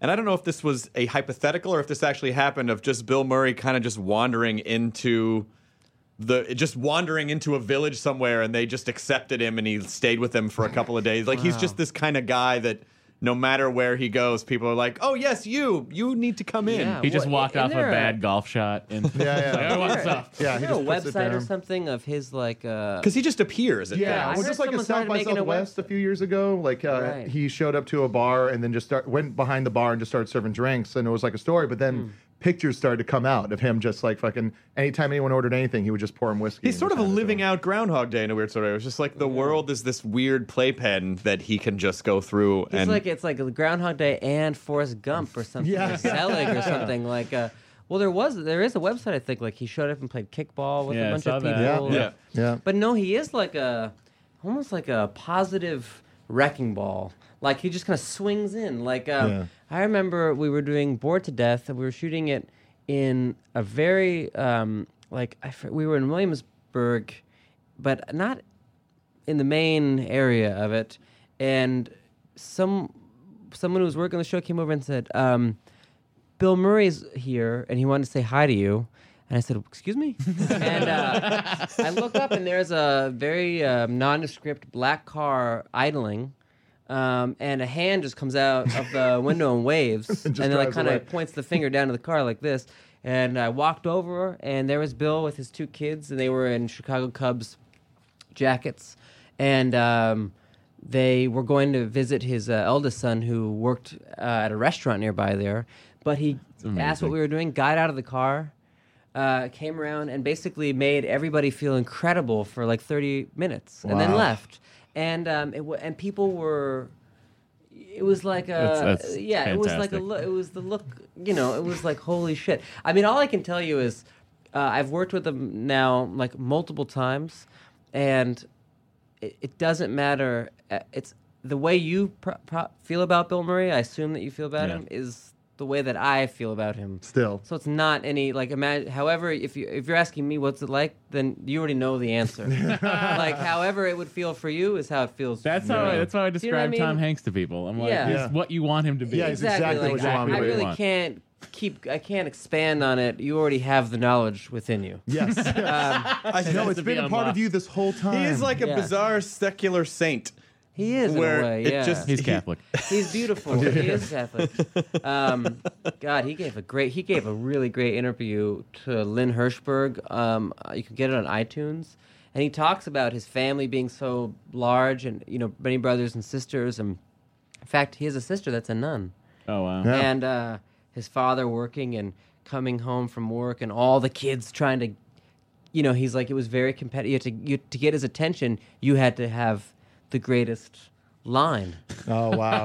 And I don't know if this was a hypothetical or if this actually happened of just Bill Murray kind of just wandering into the just wandering into a village somewhere, and they just accepted him, and he stayed with them for a couple of days. Like wow. he's just this kind of guy that no matter where he goes, people are like, "Oh yes, you, you need to come in." Yeah, he just well, walked off a bad golf shot, and yeah, yeah. like, oh, what's up? Yeah, he he just just a website or something of his like uh because he just appears. At yeah, I well, just like a South by Southwest a few years ago. Like uh, Right. he showed up to a bar and then just start went behind the bar and just started serving drinks, and it was like a story. But then. Hmm. Pictures started to come out of him just like fucking anytime anyone ordered anything, he would just pour him whiskey. He's and sort of a just hand it to living him. out Groundhog Day in a weird sort of way. It was just like the world is this weird playpen that he can just go through. It's and like it's like Groundhog Day and Forrest Gump or something, Yeah. or Selig or something like. Uh, well, there was there is a website I think like he showed up and played kickball with Yeah, I a bunch saw of that. people. Yeah. Yeah. But no, he is like a almost like a positive wrecking ball. Like he just kind of swings in. Like um, Yeah. I remember we were doing Bored to Death and we were shooting it in a very um, like I, fr- we were in Williamsburg, but not in the main area of it. And some someone who was working on the show came over and said, um, "Bill Murray's here, and he wanted to say hi to you." And I said, "Excuse me?" and uh, I look up, and there's a very um, nondescript black car idling. Um, and a hand just comes out of the window and waves, and, just then like drives kind away. of points the finger down to the car like this. And I walked over, and there was Bill with his two kids, and they were in Chicago Cubs jackets, and um, they were going to visit his uh, eldest son, who worked uh, at a restaurant nearby there. But he asked what we were doing, got out of the car, uh, came around, and basically made everybody feel incredible for like thirty minutes, and then Wow. left. And um, it w- and people were, it was like a That's- that's yeah, it was like a fantastic. look. It was the look, you know. It was like holy shit. I mean, all I can tell you is, uh, I've worked with him now like multiple times, and it, it doesn't matter. Uh, It's the way you pro- pro- feel about Bill Murray. I assume that you feel about Yeah. him is the way that I feel about him. Still. So it's not any like imagine. However, if you if you're asking me what's it like, then you already know the answer. Like however it would feel for you is how it feels. That's for how me. I, that's how I Do you know what describe I Tom mean? Hanks to people. I'm like, Yeah. he's Yeah. what you want him to be. Yeah, he's Exactly. exactly like, what you I, want me I to be. really want. can't keep. I can't expand on it. You already have the knowledge within you. Yes. Um, I no, know it's to been be a part of unlocked. you this whole time. he is like a Yeah. bizarre secular saint. he is Where in a way. it Yeah. just- He's he- Catholic. He's beautiful. He is Catholic. Um, God, he gave a great. He gave a really great interview to Lynn Hirschberg. Um, uh, you can get it on iTunes, and he talks about his family being so large, and you know, many brothers and sisters. And in fact, he has a sister that's a nun, Oh wow. Yeah. and uh, his father working and coming home from work, and all the kids trying to, you know, he's like it was very competitive. You had to you, to get his attention. You had to have the greatest line. Oh wow.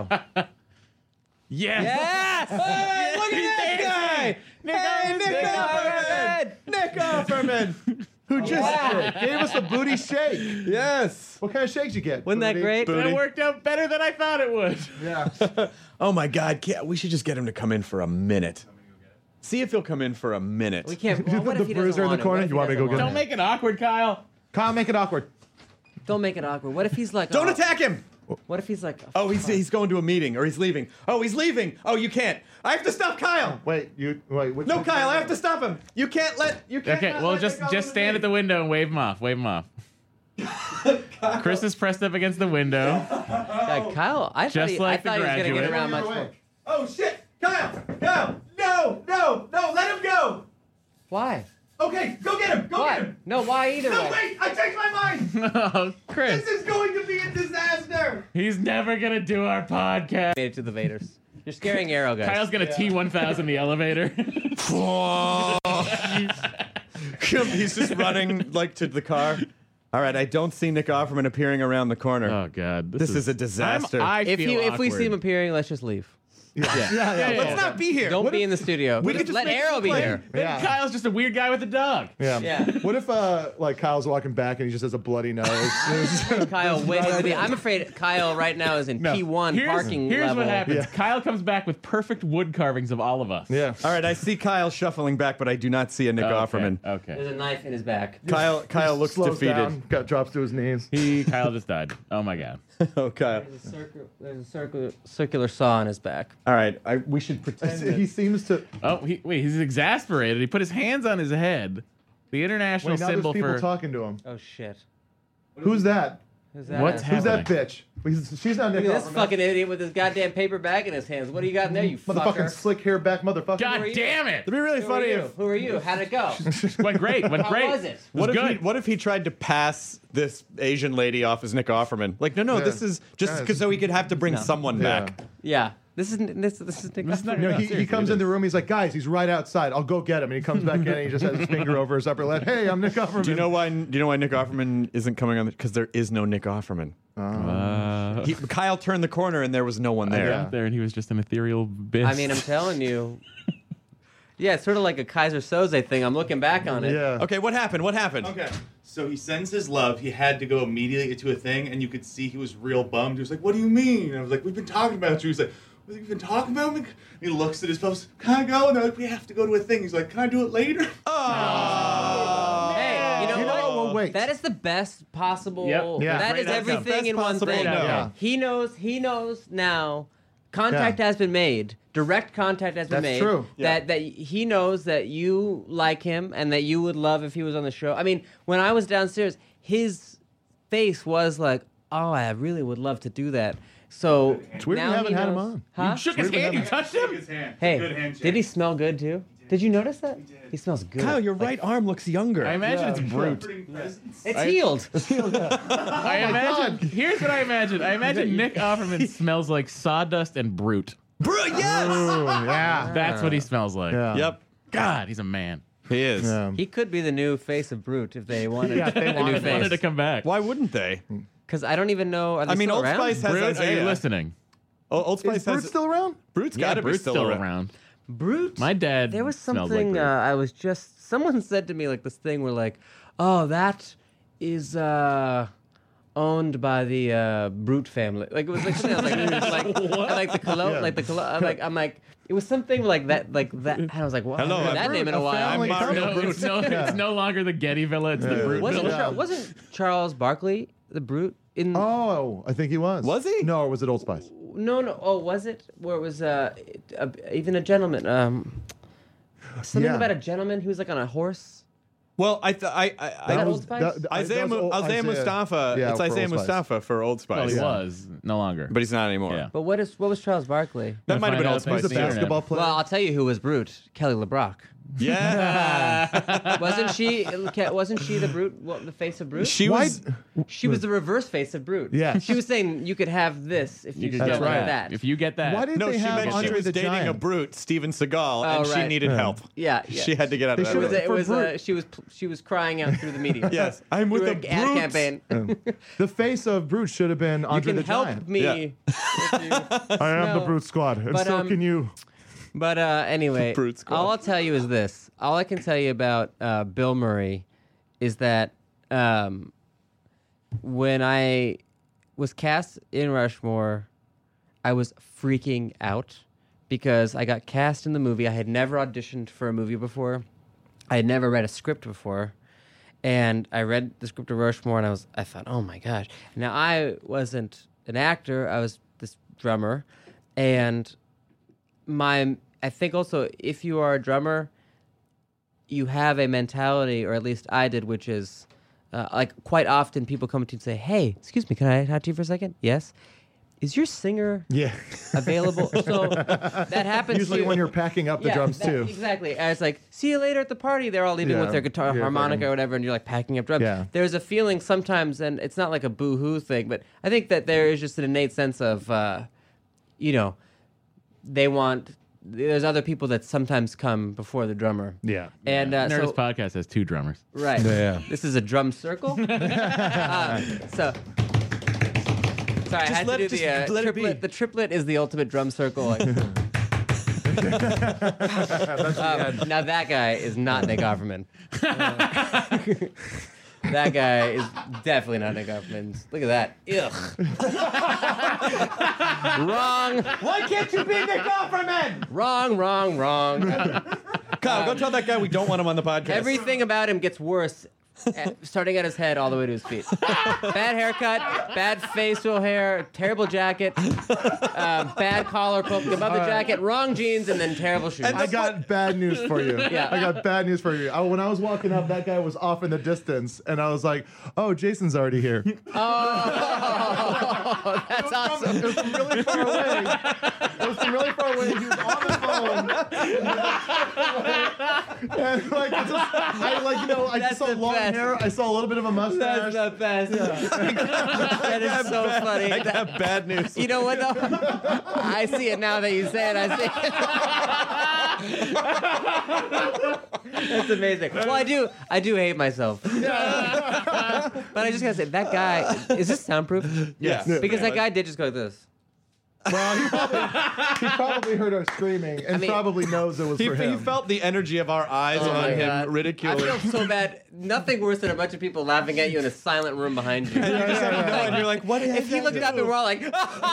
Yes. Yes! Hey, look at that guy! Nick Hey, Nick Offerman! Nick Offerman! Who just gave us a booty shake? Yes. What kind of shakes you get? Wasn't that Booty? great? That worked out better than I thought it would. Yeah. Oh my God! Can't, we should just get him to come in for a minute. See if he'll come in for a minute. We can't. Well, what The if he doesn't bruiser in the want corner? It? What if You he want me to doesn't go get Don't make it awkward, Kyle. Kyle, make it awkward. Don't make it awkward. What if he's like? Don't oh, attack him! What if he's like? Oh, he's he's going to a meeting or he's leaving. Oh, he's leaving. Oh, you can't. I have to stop Kyle. Wait, you wait. Which, No, which- Kyle, I have to stop him. You can't let. You can't. Okay, not well let just Nick just Offerman stand at the leave. window and wave him off. Wave him off. Chris is pressed up against the window. God, Kyle, I Just thought he, like I thought The he was gonna get Graduate. around much You're more. awake. Oh shit, Kyle, Kyle, no, no, no, let him go. Why? Okay, go get him. Go Why? get him. No, why either No, way? wait, I changed my mind. Oh, Chris. This is going to be a disaster. He's never gonna do our podcast. Made it to the Vaders. You're scaring Arrow, guys. Kyle's gonna T one thousand the elevator. He's just running like to the car. All right, I don't see Nick Offerman appearing around the corner. Oh God, This is a disaster. I'm- I if feel you if we awkward. see him appearing, let's just leave. Yeah, yeah, yeah. Let's not be here. Don't What be if- in the studio. we Just could just let make Arrow it be play. here. Then Yeah. Kyle's just a weird guy with a dog. Yeah. Yeah. What if uh like Kyle's walking back and he just has a bloody nose? Kyle, wait. I'm afraid Kyle right now is in No. P one here's, parking Here's level. what happens. Yeah. Kyle comes back with perfect wood carvings of all of us. yeah. All right, I see Kyle shuffling back, but I do not see a Nick Okay. Offerman. Okay. There's a knife in his back. Kyle, Kyle looks Slows defeated. down, got drops to his knees. He Kyle just died. Oh my God. Oh, Kyle. There's a, circle, there's a circular, circular saw in his back. All right, I, we should pretend. He that- seems to. Oh, he, wait, he's exasperated. He put his hands on his head. The international Wait, now there's symbol people for. talking to him. Oh shit. Who's that? Who's that? What's Who's that happening? bitch? He's- She's not Nick Look at this Offerman. fucking idiot with his goddamn paper bag in his hands. What do you got in there, you Motherfucking fucker? slick hair back motherfucker. God Who are you? damn it! It'd be really Who are funny you? if. Who are you? How'd it go? Went great. Went How great. was it? What was if, he, good. what if he tried to pass this Asian lady off as Nick Offerman? Like, no, no, Yeah. this is just Guys. because so he could have to bring someone Yeah. back. Yeah. This is this this is Nick. This is not- Offerman. No, he, he Seriously, comes it in the is. room. He's like, guys, he's right outside. I'll go get him. And he comes back in and he just has his finger over his upper lip. Hey, I'm Nick Offerman. Do you know why? Do you know why Nick Offerman isn't coming on? Because there is no Nick Offerman. Uh, He, Kyle turned the corner and there was no one I there. got there, and he was just an ethereal bitch. I mean, I'm telling you. Yeah, it's sort of like a Kaiser Soze thing. I'm looking back on it. Yeah. Okay, what happened? What happened? Okay, so he sends his love. He had to go immediately to a thing, and you could see he was real bummed. He was like, "What do you mean?" And I was like, "We've been talking about you." He's like, "What have you been talking about me?" And he looks at his post. Can I go? And they're like, "We have to go to a thing." He's like, "Can I do it later?" Oh. Hey, you know You know what? what? We'll wait. That is the best possible. Yep. Yeah. That is Great outcome. everything Best in one possible thing. no. Yeah. He knows. He knows now. Contact Yeah. has been made. Direct contact has been That's made. true. That that he knows that you like him and that you would love if he was on the show. I mean, when I was downstairs, his face was like, "Oh, I really would love to do that." So It's weird we now haven't he had him knows- on. Huh? You shook his hand. You touched Shake him. his hand. Hey, Good handshake. did he smell good too? Did you notice that? He smells good. Kyle, your Like, right arm looks younger. I imagine it's brute. Putting presents. It's healed. I imagine. Here's what I imagine. I imagine Nick Offerman smells like sawdust and brute. Brute, yes. Ooh, yeah. That's what he smells like. Yeah. Yep, God, he's a man. he is. Yeah. He could be the new face of Brute if they wanted Yeah, if they a new wanted- Wanted to face. come back. Why wouldn't they? Because I don't even know. Are they I mean, still Old around? Spice has Brute, are Isaiah. you listening? O- Old Spice Is Brute has still around? Brute's Yeah, got to be Brute's still, still around. around. Brute. My dad. There was smells something like uh, Brute. I was just. Someone said to me like this thing where like, oh, that is uh, owned by the uh, Brute family. Like it was like something else, like like like the colo- Yeah. like the colo- I'm like I'm like it was something like that like that. And I was like, what? Hello, I haven't heard I'm that Brute, name in a a while. family I'm Mario company. No, it's no, it's no longer the Getty Villa. It's the Yeah. Brute Wasn't Villa. Char- wasn't Charles Barkley the Brute in? Oh, I think he was. Was he? No, or was it Old Spice? No, no. Oh, was it? Where it was uh, a, even a gentleman. Um, something Yeah. about a gentleman who was like on a horse. Well, I, th- I, I, I that was- Old Spice? that- that- Isaiah, was Mu- old- Isaiah Mustafa. Yeah, it's for Isaiah Old Spice. Mustafa for Old Spice. Well, he Yeah. was no longer. But he's not anymore. Yeah. But what is what was Charles Barkley? That might have Find been out Old if Spice. He's a the internet. basketball player. Well, I'll tell you who was Brute. Kelly LeBrock. Yeah. Wasn't she? Wasn't she the Brute? What, the face of Brute? she Why- was. She was the reverse face of Brute. Yes. She was saying you could have this if you, You could don't get like that. that. If you get that. Why didn't No, they she have meant she Andre was the dating a Giant? brute, Steven Seagal, and Oh, she right. needed Yeah. help. yeah, yeah. She had to get out They of It that. was. should've- It for was. Uh, Brute. she was. She was crying out through the media. Yes, I'm with Through the an ad brutes. campaign. The face of Brute should have been You Andre can the help Giant. me. Yeah. if you- I am the smell- Brute Squad, and But, so um, can you. But uh, anyway, Brute squad. all I'll tell you is this. All I can tell you about uh, Bill Murray is that um, when I was cast in Rushmore, I was freaking out because I got cast in the movie. I had never auditioned for a movie before. I had never read a script before. And I read the script of Rushmore, and I was, I thought, oh my gosh. Now, I wasn't an actor. I was this drummer. And my I think also if you are a drummer, you have a mentality, or at least I did, which is uh, like quite often people come to you and say, "Hey, excuse me, can I talk to you for a second?" Yes. Is your singer Yeah. available? So that happens Usually to when you're packing up the Yeah, drums that- too. Exactly. And it's like, see you later at the party. They're all leaving Yeah, with their guitar, yeah, harmonica, fucking- or whatever, and you're like packing up drums. Yeah. There's a feeling sometimes, and it's not like a boo-hoo thing, but I think that there is just an innate sense of, uh, you know, they want. There's other people that sometimes come before the drummer. Yeah. And uh, Nerdist so, podcast has two drummers. right. Yeah. This is a drum circle. uh, so. Sorry, I had let to do it- the just uh, let it triplet. be. The triplet is the ultimate drum circle. Like, um, now that guy is not Nick Offerman. Uh, that guy is definitely not Nick Offerman. Look at that. Ugh. Wrong. Why can't you be Nick Offerman? Wrong. Wrong. Wrong. Kyle, go tell that guy we don't want him on the podcast. Everything about him gets worse Uh, starting at his head all the way to his feet. Bad haircut, bad facial hair, terrible jacket, uh, bad collar poking above the jacket, wrong jeans, and then terrible shoes. I got bad news for you. Yeah. I got bad news for you. I, when I was walking up, that guy was off in the distance, and I was like, "Oh, Jason's already here." Oh, that's awesome. It was from really far away. It was from really far away. He was on the phone. And like, it's just, I like, you know, I That's just saw the long best. hair. I saw a little bit of a mustache. That's the best. That is so funny. I got bad news. You know what, though? I see it now that you say it. I see it. That's amazing. Well, I do. I do hate myself. But I just gotta say, that guy. Is this soundproof? Yes. Because that guy did just go like this. Well, he probably, he probably heard us screaming and I mean, probably knows it was He, for he him. felt the energy of our eyes Oh on my him God. ridiculing. I feel so bad. Nothing worse than a bunch of people laughing at you in a silent room behind you. and, you just have no, and you're like, what? If he looked up and we're all like,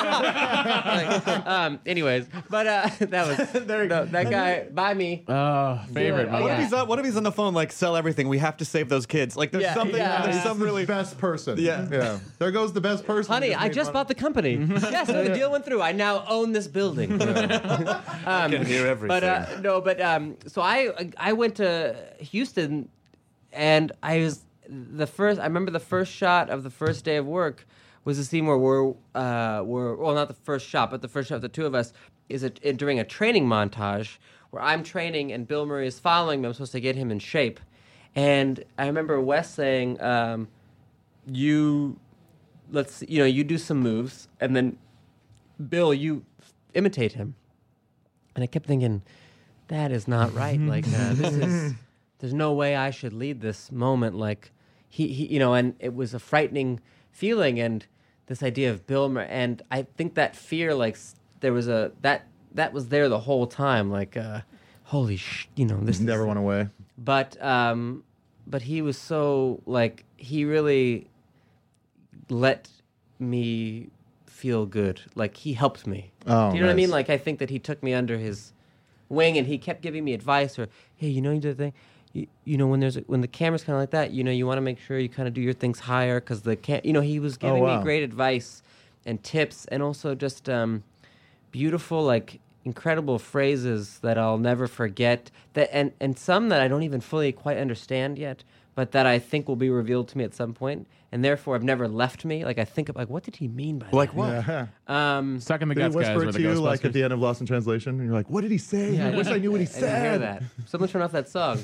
like um, anyways, but uh, that was no, that guy by me. Oh, favorite. Yeah. my What if God. he's on, what if he's on the phone like sell everything? We have to save those kids. Like there's Yeah, something. yeah. There's He's some the really. best person. Yeah. yeah. There goes the best person. Honey, Just I made just fun bought the company. Yes, the deal went through. I now own this building. I can hear everything. But uh, no, but um, so I I went to Houston, and I was the first. I remember the first shot of the first day of work was a scene where we're uh, we're well, not the first shot, but the first shot of the two of us is a, during a training montage where I'm training and Bill Murray is following me. I'm supposed to get him in shape, and I remember Wes saying, um, "You, let's you know, you do some moves, and then Bill, you imitate him." And I kept thinking, that is not right. Like, uh, this is, there's no way I should lead this moment. Like, he, he, you know, and it was a frightening feeling. And this idea of Bill, Murray, and I think that fear, like, s- there was a, that, that was there the whole time. Like, uh, holy sh, you know, this Never is, went away. But, um, but he was so, like, he really let me feel good. Like, he helped me. Oh, Do you know what I nice. mean? Like, I think that he took me under his wing, and he kept giving me advice. Or, hey, you know, you do the thing. You, you know, when there's a, when the camera's kind of like that, you know, you want to make sure you kind of do your things higher because the cam. You know, he was giving wow. me great advice and tips, and also just um, beautiful, like incredible phrases that I'll never forget. That and and some that I don't even fully quite understand yet, but that I think will be revealed to me at some point, and therefore have never left me. Like I think of like, what did he mean by Like that? what? Yeah. Um, Suck in the Did he guts, guys. whisper Were it the to you like at Ghostbusters. the end of Lost in Translation? And you're like, what did he say? Yeah, I wish I knew what he I said. didn't hear that. Someone turn off that song.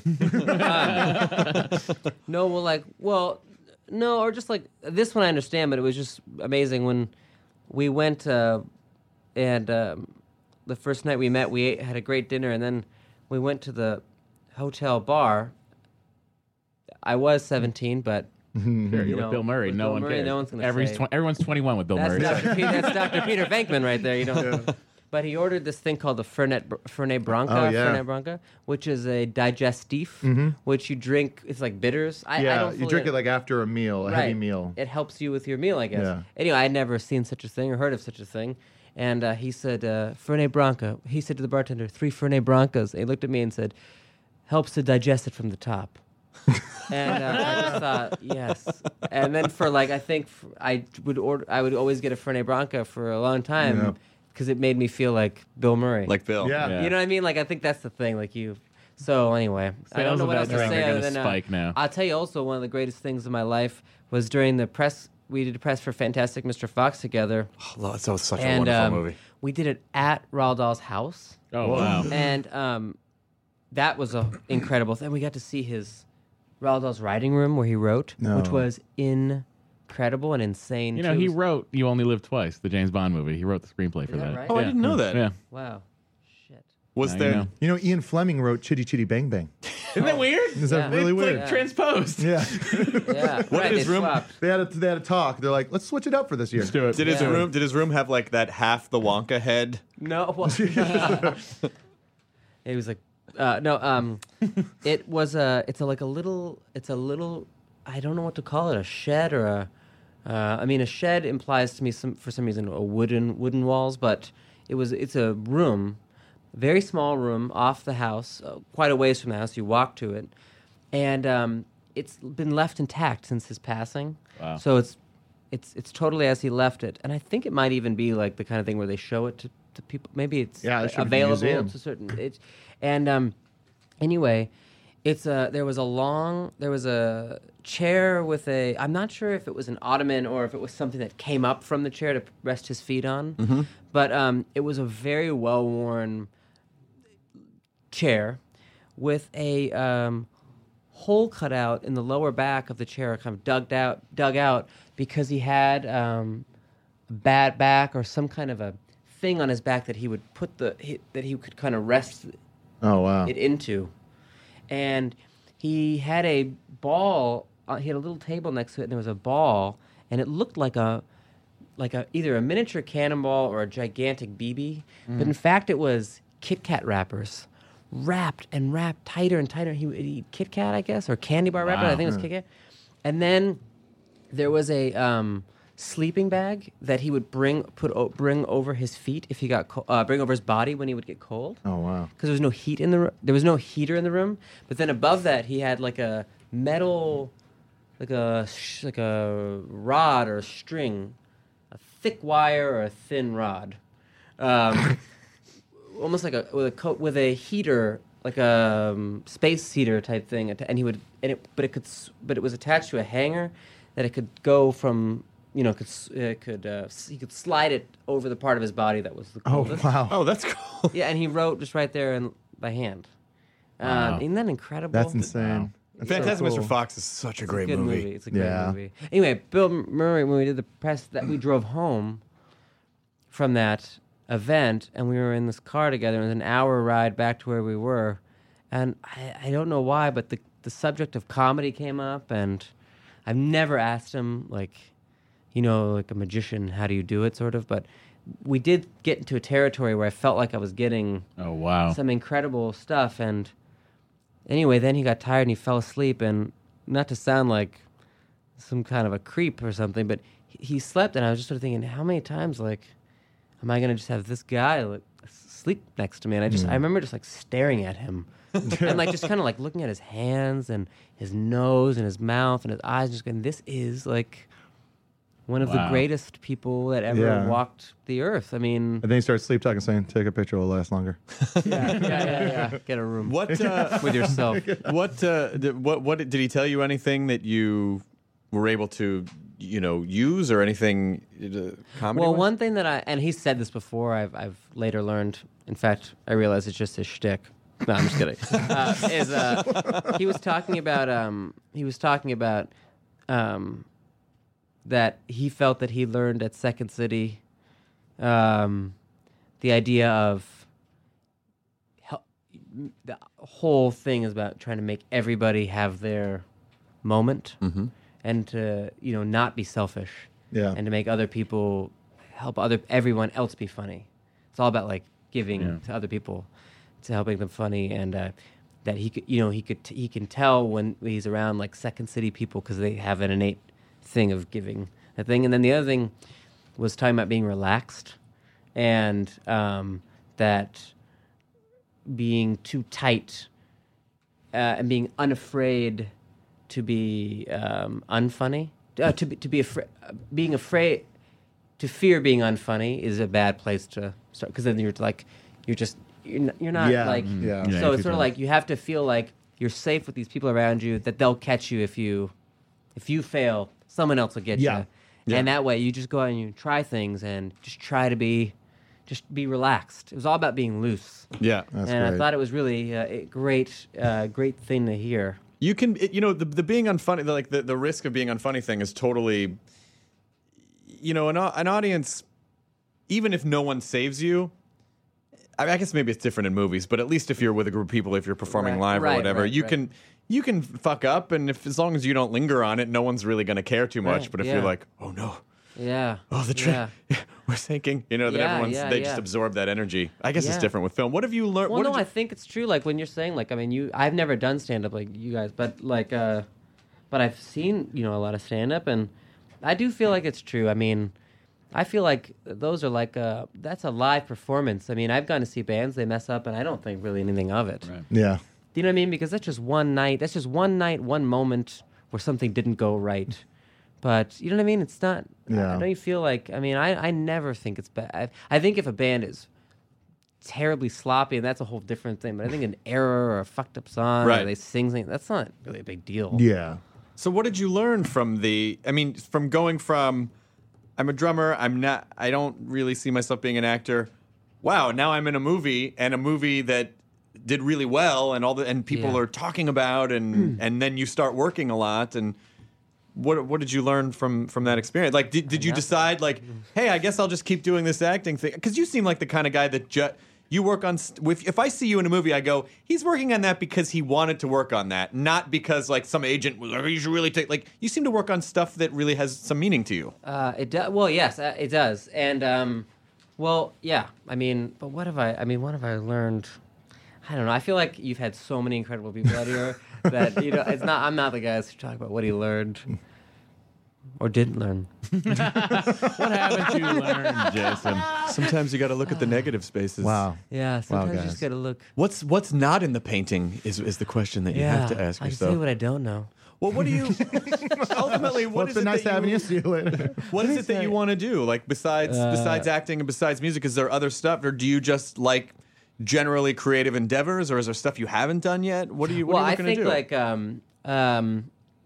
Um, no, well, like, well, no, or just like this one I understand, but it was just amazing when we went uh, and um, the first night we met, we ate, had a great dinner, and then we went to the hotel bar. I was seventeen, but Sure, you you're know, with Bill Murray. with No Bill one Murray, cares. no one's gonna Everyone's say- tw- everyone's twenty-one with Bill that's Murray. Doctor Pe- that's Doctor Peter Venkman right there. You know. But he ordered this thing called the Fernet, Fernet Branca, Oh, yeah. Fernet Branca, which is a digestif, which you drink. It's like bitters. I, I Yeah, don't you fully- drink it like after a meal, a right. heavy meal. It helps you with your meal, I guess. Yeah. Anyway, I'd never seen such a thing or heard of such a thing. And uh, he said, uh, Fernet Branca. He said to the bartender, three Fernet Brancas. And he looked at me and said, helps to digest it from the top. And uh, I just thought, yes. And then for like, I think f- I would order, I would always get a Fernet Branca for a long Yeah. time because it made me feel like Bill Murray. Like Bill. Yeah. Yeah. You know what I mean? Like, I think that's the thing. Like, you. So, anyway, I don't Sales know of what that else to drink say are gonna other than uh, spike now. I'll tell you also one of the greatest things in my life was during the press. We did a press for Fantastic Mister Fox together. Oh, that was such a and wonderful um, movie. we did it at Roald Dahl's house. Oh wow. And um, that was an incredible thing. We got to see his Roald Dahl's writing room where he wrote, No. which was incredible and insane. You know, too. he wrote "You Only Live Twice," the James Bond movie. He wrote the screenplay for Is that that. right? Oh, I Yeah. didn't know that. Yeah. Wow. Shit. Was Now there? you know. You know, Ian Fleming wrote Chitty Chitty Bang Bang. Isn't that weird? Is that Yeah. really It's weird? like transposed. Yeah. Yeah. What right, did his they room- swapped. they had a, they had a talk. They're like, let's switch it up for this year. Let's do it. Did his Yeah. room? Did his room have like that half the Wonka head? No, well, it was like, uh, no, um, it was a, it's a like a little, it's a little, I don't know what to call it, a shed or a, uh, I mean, a shed implies to me some, for some reason, a wooden wooden walls, but it was, it's a room, very small room off the house, uh, quite a ways from the house. You walk to it, and um, it's been left intact since his passing. Wow. So it's it's it's totally as he left it, and I think it might even be like the kind of thing where they show it to, to people. Maybe it's Yeah, they show it at the available museum. to certain. It's, and um, anyway, it's a there was a long there was a chair with a I'm not sure if it was an ottoman or if it was something that came up from the chair to rest his feet on, Mm-hmm. but um, it was a very well worn chair with a um, hole cut out in the lower back of the chair, kind of dug out, dug out because he had um, a bad back or some kind of a thing on his back that he would put the he, that he could kind of rest Oh wow. it into, and he had a ball. Uh, he had a little table next to it, and there was a ball, and it looked like a like a either a miniature cannonball or a gigantic B B, but in fact it was Kit Kat wrappers. Wrapped and wrapped tighter and tighter. He would eat Kit Kat, I guess, or candy bar wrapper. I think it was Kit Kat. And then there was a um, sleeping bag that he would bring put o- bring over his feet if he got co- uh, bring over his body when he would get cold. Oh wow. Because there was no heat in the ro- there was no heater in the room. But then above that, he had like a metal, like a sh- like a rod or a string, a thick wire or a thin rod. Um, almost like a with a coat with a heater, like a um, space heater type thing, and he would, and it, but it could, s- but it was attached to a hanger that it could go from, you know, could s- it could uh, s- he could slide it over the part of his body that was the Oh coldest. wow. Oh, that's cool. Yeah, and he wrote just right there and by hand. Um, Wow. Isn't that incredible? That's insane. That's so Fantastic cool. Mister Fox is such a It's great a good movie. movie. It's a great Yeah. movie. Anyway, Bill Murray, when we did the press, that we drove home from that event, and we were in this car together. It was an hour ride back to where we were, and I, I don't know why, but the the subject of comedy came up, and I've never asked him, like, you know, like a magician, how do you do it, sort of, but we did get into a territory where I felt like I was getting Oh wow. some incredible stuff, and anyway, then he got tired and he fell asleep, and not to sound like some kind of a creep or something, but he, he slept, and I was just sort of thinking, how many times, like, am I going to just have this guy like, sleep next to me? And I just, I remember just like staring at him and like just kind of like looking at his hands and his nose and his mouth and his eyes, just going, this is like one of the Wow. greatest people that ever Yeah. walked the earth. I mean, And then he starts sleep talking, saying, "Take a picture; it'll last longer." yeah, yeah, yeah, yeah. Get a room. What uh, with yourself. What uh, did, what what did he tell you? Anything that you were able to, you know, use or anything uh, comedy? Well, one thing that I and he said this before. I've I've later learned. In fact, I realize it's just his shtick. No, I'm just kidding. uh, is uh, he was talking about um, he was talking about um, that he felt that he learned at Second City um, the idea of hel- the whole thing is about trying to make everybody have their moment Mm-hmm. and to, you know, not be selfish. Yeah. And to make other people help other everyone else be funny. It's all about like giving Yeah. to other people, to helping them funny, and uh, that he could, you know, he could t- he can tell when he's around like Second City people because they have an innate thing of giving a thing. And then the other thing was talking about being relaxed, and um, that being too tight uh, and being unafraid to be um, unfunny, uh, to be to be afraid, uh, being afraid, to fear being unfunny is a bad place to start, because then you're like, you're just you're not, you're not Yeah, like, mm, yeah. Yeah, so if it's you sort of don't- like you have to feel like you're safe with these people around you, that they'll catch you if you if you fail, someone else will get Yeah. you, and that way you just go out and you try things and just try to be. Just be relaxed. It was all about being loose, Yeah. That's and I great. thought it was really uh, a great, uh, great thing to hear. You can, it, you know, the the being unfunny, the, like the, the risk of being unfunny thing is totally, you know, an, au- an audience, even if no one saves you, I, mean, I guess maybe it's different in movies, but at least if you're with a group of people, if you're performing Right, live or right, whatever, right, you right. can you can fuck up, and if as long as you don't linger on it, no one's really going to care too much. Right, But if yeah. you're like, oh no, Yeah. oh the train, Yeah. we're sinking, you know, that Yeah, everyone's yeah, they yeah. just absorb that energy. I guess it's Yeah. different with film. What have you learned? Well, what no, did you- I think it's true. Like when you're saying, like, I mean, you, I've never done stand up like you guys, but like, uh, but I've seen, you know, a lot of stand up, and I do feel like it's true. I mean, I feel like those are like, uh, that's a live performance. I mean, I've gone to see bands, they mess up, and I don't think really anything of it. Right. Yeah. Do you know what I mean? Because that's just one night. That's just one night, one moment, where something didn't go right. But you know what I mean? It's not. Yeah. Don't you feel like? I mean, I, I never think it's bad. I, I think if a band is terribly sloppy, and that's a whole different thing. But I think an error or a fucked up song, Right. or they sing something, that's not really a big deal. Yeah. So what did you learn from the? I mean, from going from, I'm a drummer. I'm not. I don't really see myself being an actor. Wow. Now I'm in a movie, and a movie that did really well, and all the and people Yeah. are talking about, and and then you start working a lot, and. What what did you learn from from that experience? Like, did, did you decide like, hey, I guess I'll just keep doing this acting thing? Because you seem like the kind of guy that ju- you work on. St- with if I see you in a movie, I go, he's working on that because he wanted to work on that, not because like some agent was like, you should really take. Like, you seem to work on stuff that really has some meaning to you. Uh, it does. Well, yes, uh, it does. And um, well, yeah. I mean, but what have I? I mean, what have I learned? I don't know. I feel like you've had so many incredible people out here that you know. It's not. I'm not the guy to talk about what he learned or didn't learn. What haven't you learned, Jason? Sometimes you got to look at the negative spaces. Wow. Yeah. Sometimes you guys. just gotta look. What's what's not in the painting is is the question that you Yeah. have to ask I can yourself. say what I don't know. Well, what do you ultimately? What What's is the it nice that having you, you steal it? What is it that you want to do? Like besides Uh, besides acting and besides music, is there other stuff, or do you just like generally creative endeavors, or is there stuff you haven't done yet? What are you? What well, are you I looking think to do? like um, um,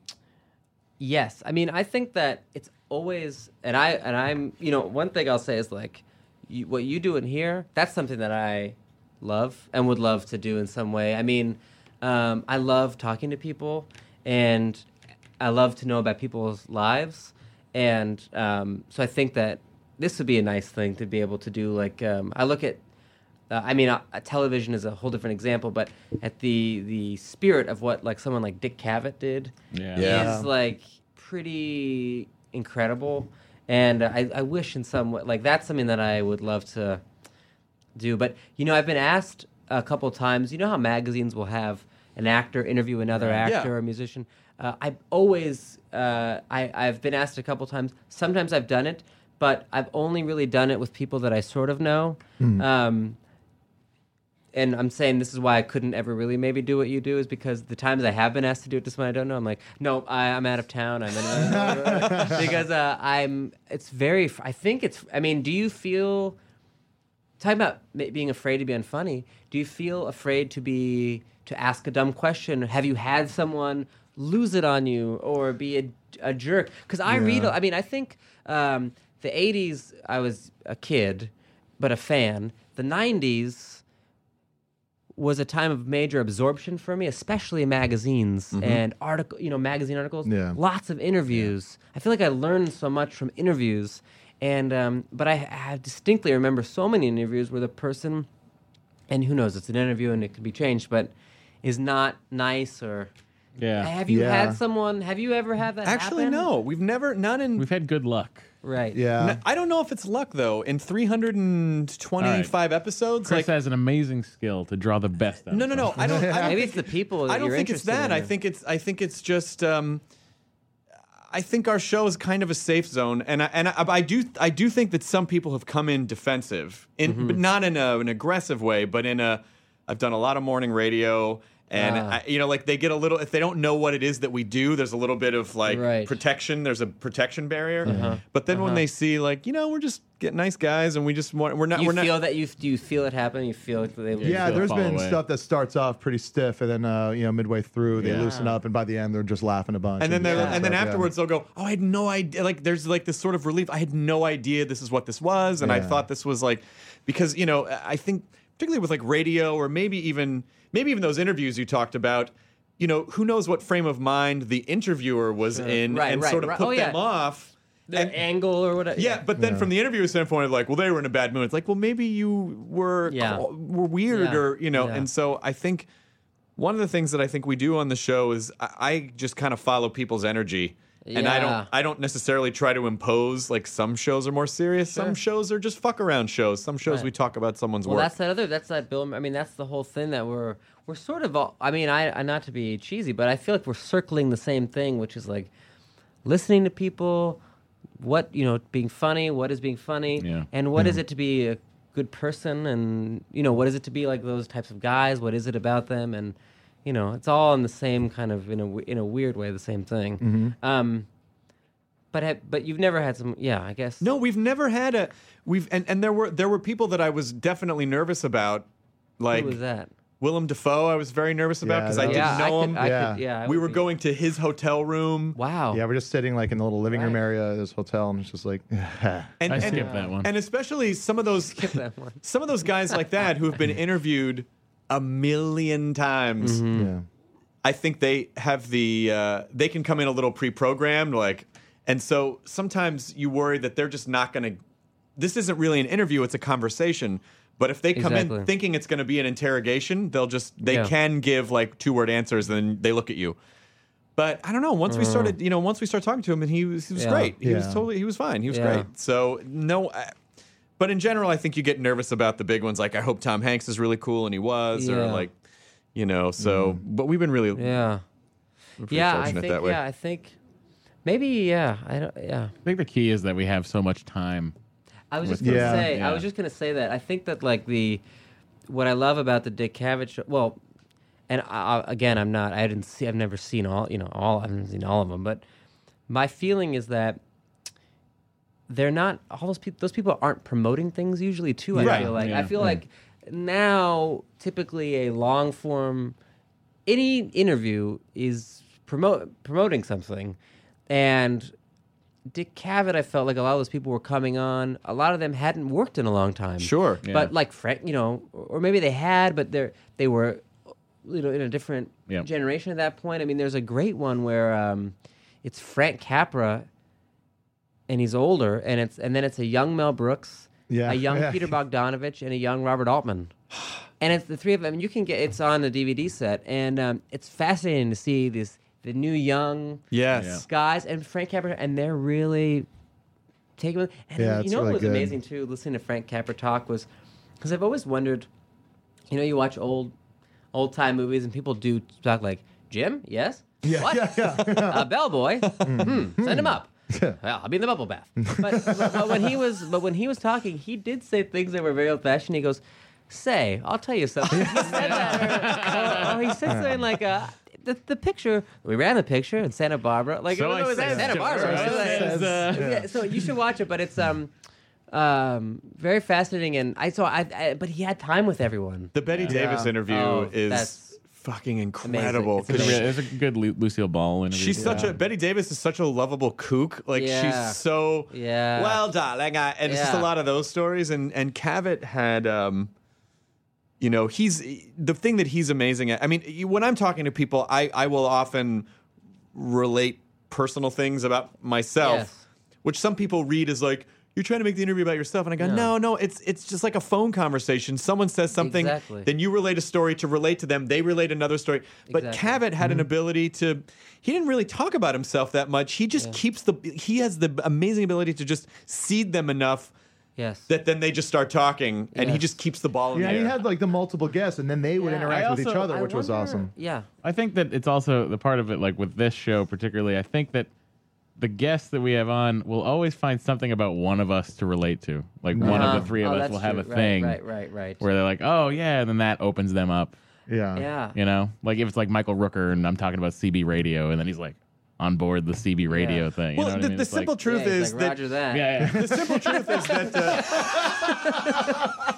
yes. I mean, I think that it's always, and I and I'm, you know, one thing I'll say is like, you, what you do in here, that's something that I love and would love to do in some way. I mean, um, I love talking to people, and I love to know about people's lives, and um, so I think that this would be a nice thing to be able to do. Like, um, I look at. Uh, I mean, uh, television is a whole different example, but at the the spirit of what like someone like Dick Cavett did Yeah. Yeah. is like pretty incredible, and uh, I, I wish in some way like that's something that I would love to do. But you know, I've been asked a couple times. You know how magazines will have an actor interview another Right. actor Yeah. or musician. Uh, I've always uh, I I've been asked a couple times. Sometimes I've done it, but I've only really done it with people that I sort of know. Um, and I'm saying this is why I couldn't ever really maybe do what you do, is because the times I have been asked to do it to someone I don't know, I'm like, no, I, I'm out of town. I'm in because uh, I'm. It's very. I think it's. I mean, do you feel? Talking about ma- being afraid to be unfunny. Do you feel afraid to be to ask a dumb question? Have you had someone lose it on you or be a, a jerk? Because I read. Yeah. I mean, I think um, the eighties. I was a kid, but a fan. The nineties was a time of major absorption for me, especially in magazines and article, you know, magazine articles. Yeah. Lots of interviews. I feel like I learned so much from interviews, and um, but I, I distinctly remember so many interviews where the person, and who knows, it's an interview and it could be changed, but is not nice or. Yeah. Have you Yeah. had someone? Have you ever had that? Actually, happen? no. We've never. Not in. We've had good luck. Right. Yeah. n- I don't know if it's luck though. In three hundred twenty-five episodes, Chris like has an amazing skill to draw the best out no, of no, no. something. I don't. I don't Maybe think it's the people that I don't you're think it's interested that. in. I think it's. I think it's just. Um, I think our show is kind of a safe zone, and I, and I, I do. I do think that some people have come in defensive, in Mm-hmm. but not in a, an aggressive way, but in a. I've done a lot of morning radio. And Ah. I, you know, like they get a little if they don't know what it is that we do. There's a little bit of like Right. protection. There's a protection barrier. But then when they see like you know we're just get nice guys and we just want we're not you we're not feel that you do you feel it happen? You feel like they Yeah, feel there's fall been away. stuff that starts off pretty stiff, and then uh, you know midway through they Yeah. loosen up, and by the end they're just laughing a bunch. And then they're, stuff, and then yeah. afterwards they'll go, oh, I had no idea. Like there's like this sort of relief. I had no idea this is what this was, and I Yeah. thought this was like, because you know I think particularly with like radio or maybe even maybe even those interviews you talked about. You know, who knows what frame of mind the interviewer was in, Right, and right, sort of right. put Oh, yeah. them off. their And- angle or whatever. Yeah, but then from the interviewer standpoint, like, well, they were in a bad mood. It's like, well, maybe you were Yeah. were weird, Yeah. or you know. Yeah. And so I think one of the things that I think we do on the show is I, I just kind of follow people's energy, and I Yeah. don't I don't necessarily try to impose. Like some shows are more serious, some shows are just fuck around shows. Some shows Right. we talk about someone's Well, work. that's that other. That's that Bill. I mean, that's the whole thing that we're we're sort of. All, I mean, I, I not to be cheesy, but I feel like we're circling the same thing, which is like listening to people. What you know, being funny. What is being funny? Yeah. And what is it to be a good person? And you know, what is it to be like those types of guys? What is it about them? And you know, it's all in the same kind of in a w- in a weird way the same thing. Mm-hmm. Um, but ha- but you've never had some, yeah, I guess. No, we've never had a we've and, and there were there were people that I was definitely nervous about, like Who was that? Willem Dafoe. I was very nervous about Yeah, because that I was- didn't Yeah, know I could, him. I Yeah. could, yeah. I we would were be- going to his hotel room. Wow. Yeah, we're just sitting like in the little living room Right. area of this hotel, and it's just like, And, I and, skipped that one. And especially some of those that one. some of those guys like that who have been interviewed a million times. Mm-hmm. yeah. I think they have the uh, they can come in a little pre-programmed, like, and so sometimes you worry that they're just not going to. This isn't really an interview; it's a conversation. But if they come Exactly. in thinking it's going to be an interrogation, they'll just they Yeah. can give like two-word answers, and then they look at you. But I don't know. Once we started, you know, once we started talking to him, and he was he was Yeah. great. He was Yeah. totally he was fine. He was Yeah. great. So no. I, but in general, I think you get nervous about the big ones. Like I hope Tom Hanks is really cool, and he was, or Yeah. like, you know. So, but we've been really Yeah. we're pretty Yeah, I fortunate think. that way. Yeah, I think. Maybe. Yeah. I don't. Yeah. I think the key is that we have so much time. I was just With gonna the- say. Yeah. I was just gonna say that. I think that like the, what I love about the Dick Cavett show. Well, and I, I- again, I'm not. I didn't see. I've never seen all. You know, all. I haven't seen all of them. But my feeling is that they're not. All those people. Those people aren't promoting things usually. Too. I Right. feel like. Yeah. I feel like now typically a long form, any interview is promote promoting something, and Dick Cavett, I felt like a lot of those people were coming on. A lot of them hadn't worked in a long time. Sure. Yeah. But like Frank, you know, or maybe they had, but they're they were, you know, in a different Yeah. generation at that point. I mean, there's a great one where um, it's Frank Capra, and he's older, and it's and then it's a young Mel Brooks, Yeah. a young Yeah. Peter Bogdanovich, and a young Robert Altman. And it's the three of them. You can get it's on the D V D set, and um, it's fascinating to see this the new young Yes. Yeah. guys and Frank Capra, and they're really taking. And Yeah, you it's know what really was good. amazing too, listening to Frank Capra talk was because I've always wondered, you know, you watch old old time movies and people do talk like Jim, yes, Yeah, what? yeah, yeah. uh, bellboy, hmm, send him up. Yeah. Well, I'll be in the bubble bath. But, but, but when he was, but when he was talking, he did say things that were very old fashioned. He goes, "Say, I'll tell you something." He said that, or, or he said something like, uh, "The the picture we ran the picture in Santa Barbara, like So it was I always said, Santa so Barbara." I It was like- said, uh, yeah, so you should watch it, but it's um. Um, very fascinating, and I saw. I, I but he had time with everyone. The Betty Davis Yeah. interview Oh, is that's fucking incredible. It's It's a, 'cause real- it's a good Lu- Lucille Ball interview. She's such a Betty Davis is such a lovable kook. Like Yeah. she's so Yeah. well, darling. I, and it's just a Yeah. lot of those stories. And and Cavett had, um, you know, he's the thing that he's amazing at. I mean, you- when I'm talking to people, I I will often relate personal things about myself, Yes. which some people read as like. You're trying to make the interview about yourself, and I go, No. no, no, it's it's just like a phone conversation. Someone says something, Exactly. then you relate a story to relate to them. They relate another story. But Exactly. Cavett had an ability to. He didn't really talk about himself that much. He just keeps the. He has the amazing ability to just seed them enough Yes. that then they just start talking, and he Yes. just keeps the ball in Yeah, the he air. had like the multiple guests, and then they would Yeah. interact I with each also- other, I which was wonder- awesome. Yeah. I think that it's also the part of it, like with this show particularly. I think that the guests that we have on will always find something about one of us to relate to. Like one Uh-huh. of the three of Oh, us that's will have true. a Right, thing Right, right, right. where they're like, "Oh yeah," and then that opens them up. Yeah. Yeah. You know, like if it's like Michael Rooker and I'm talking about C B radio, and then he's like on board the C B radio Yeah. thing. You well, know what the, I mean? the It's like- simple truth Yeah, he's is like, that Roger that. yeah, yeah. the simple truth is that uh,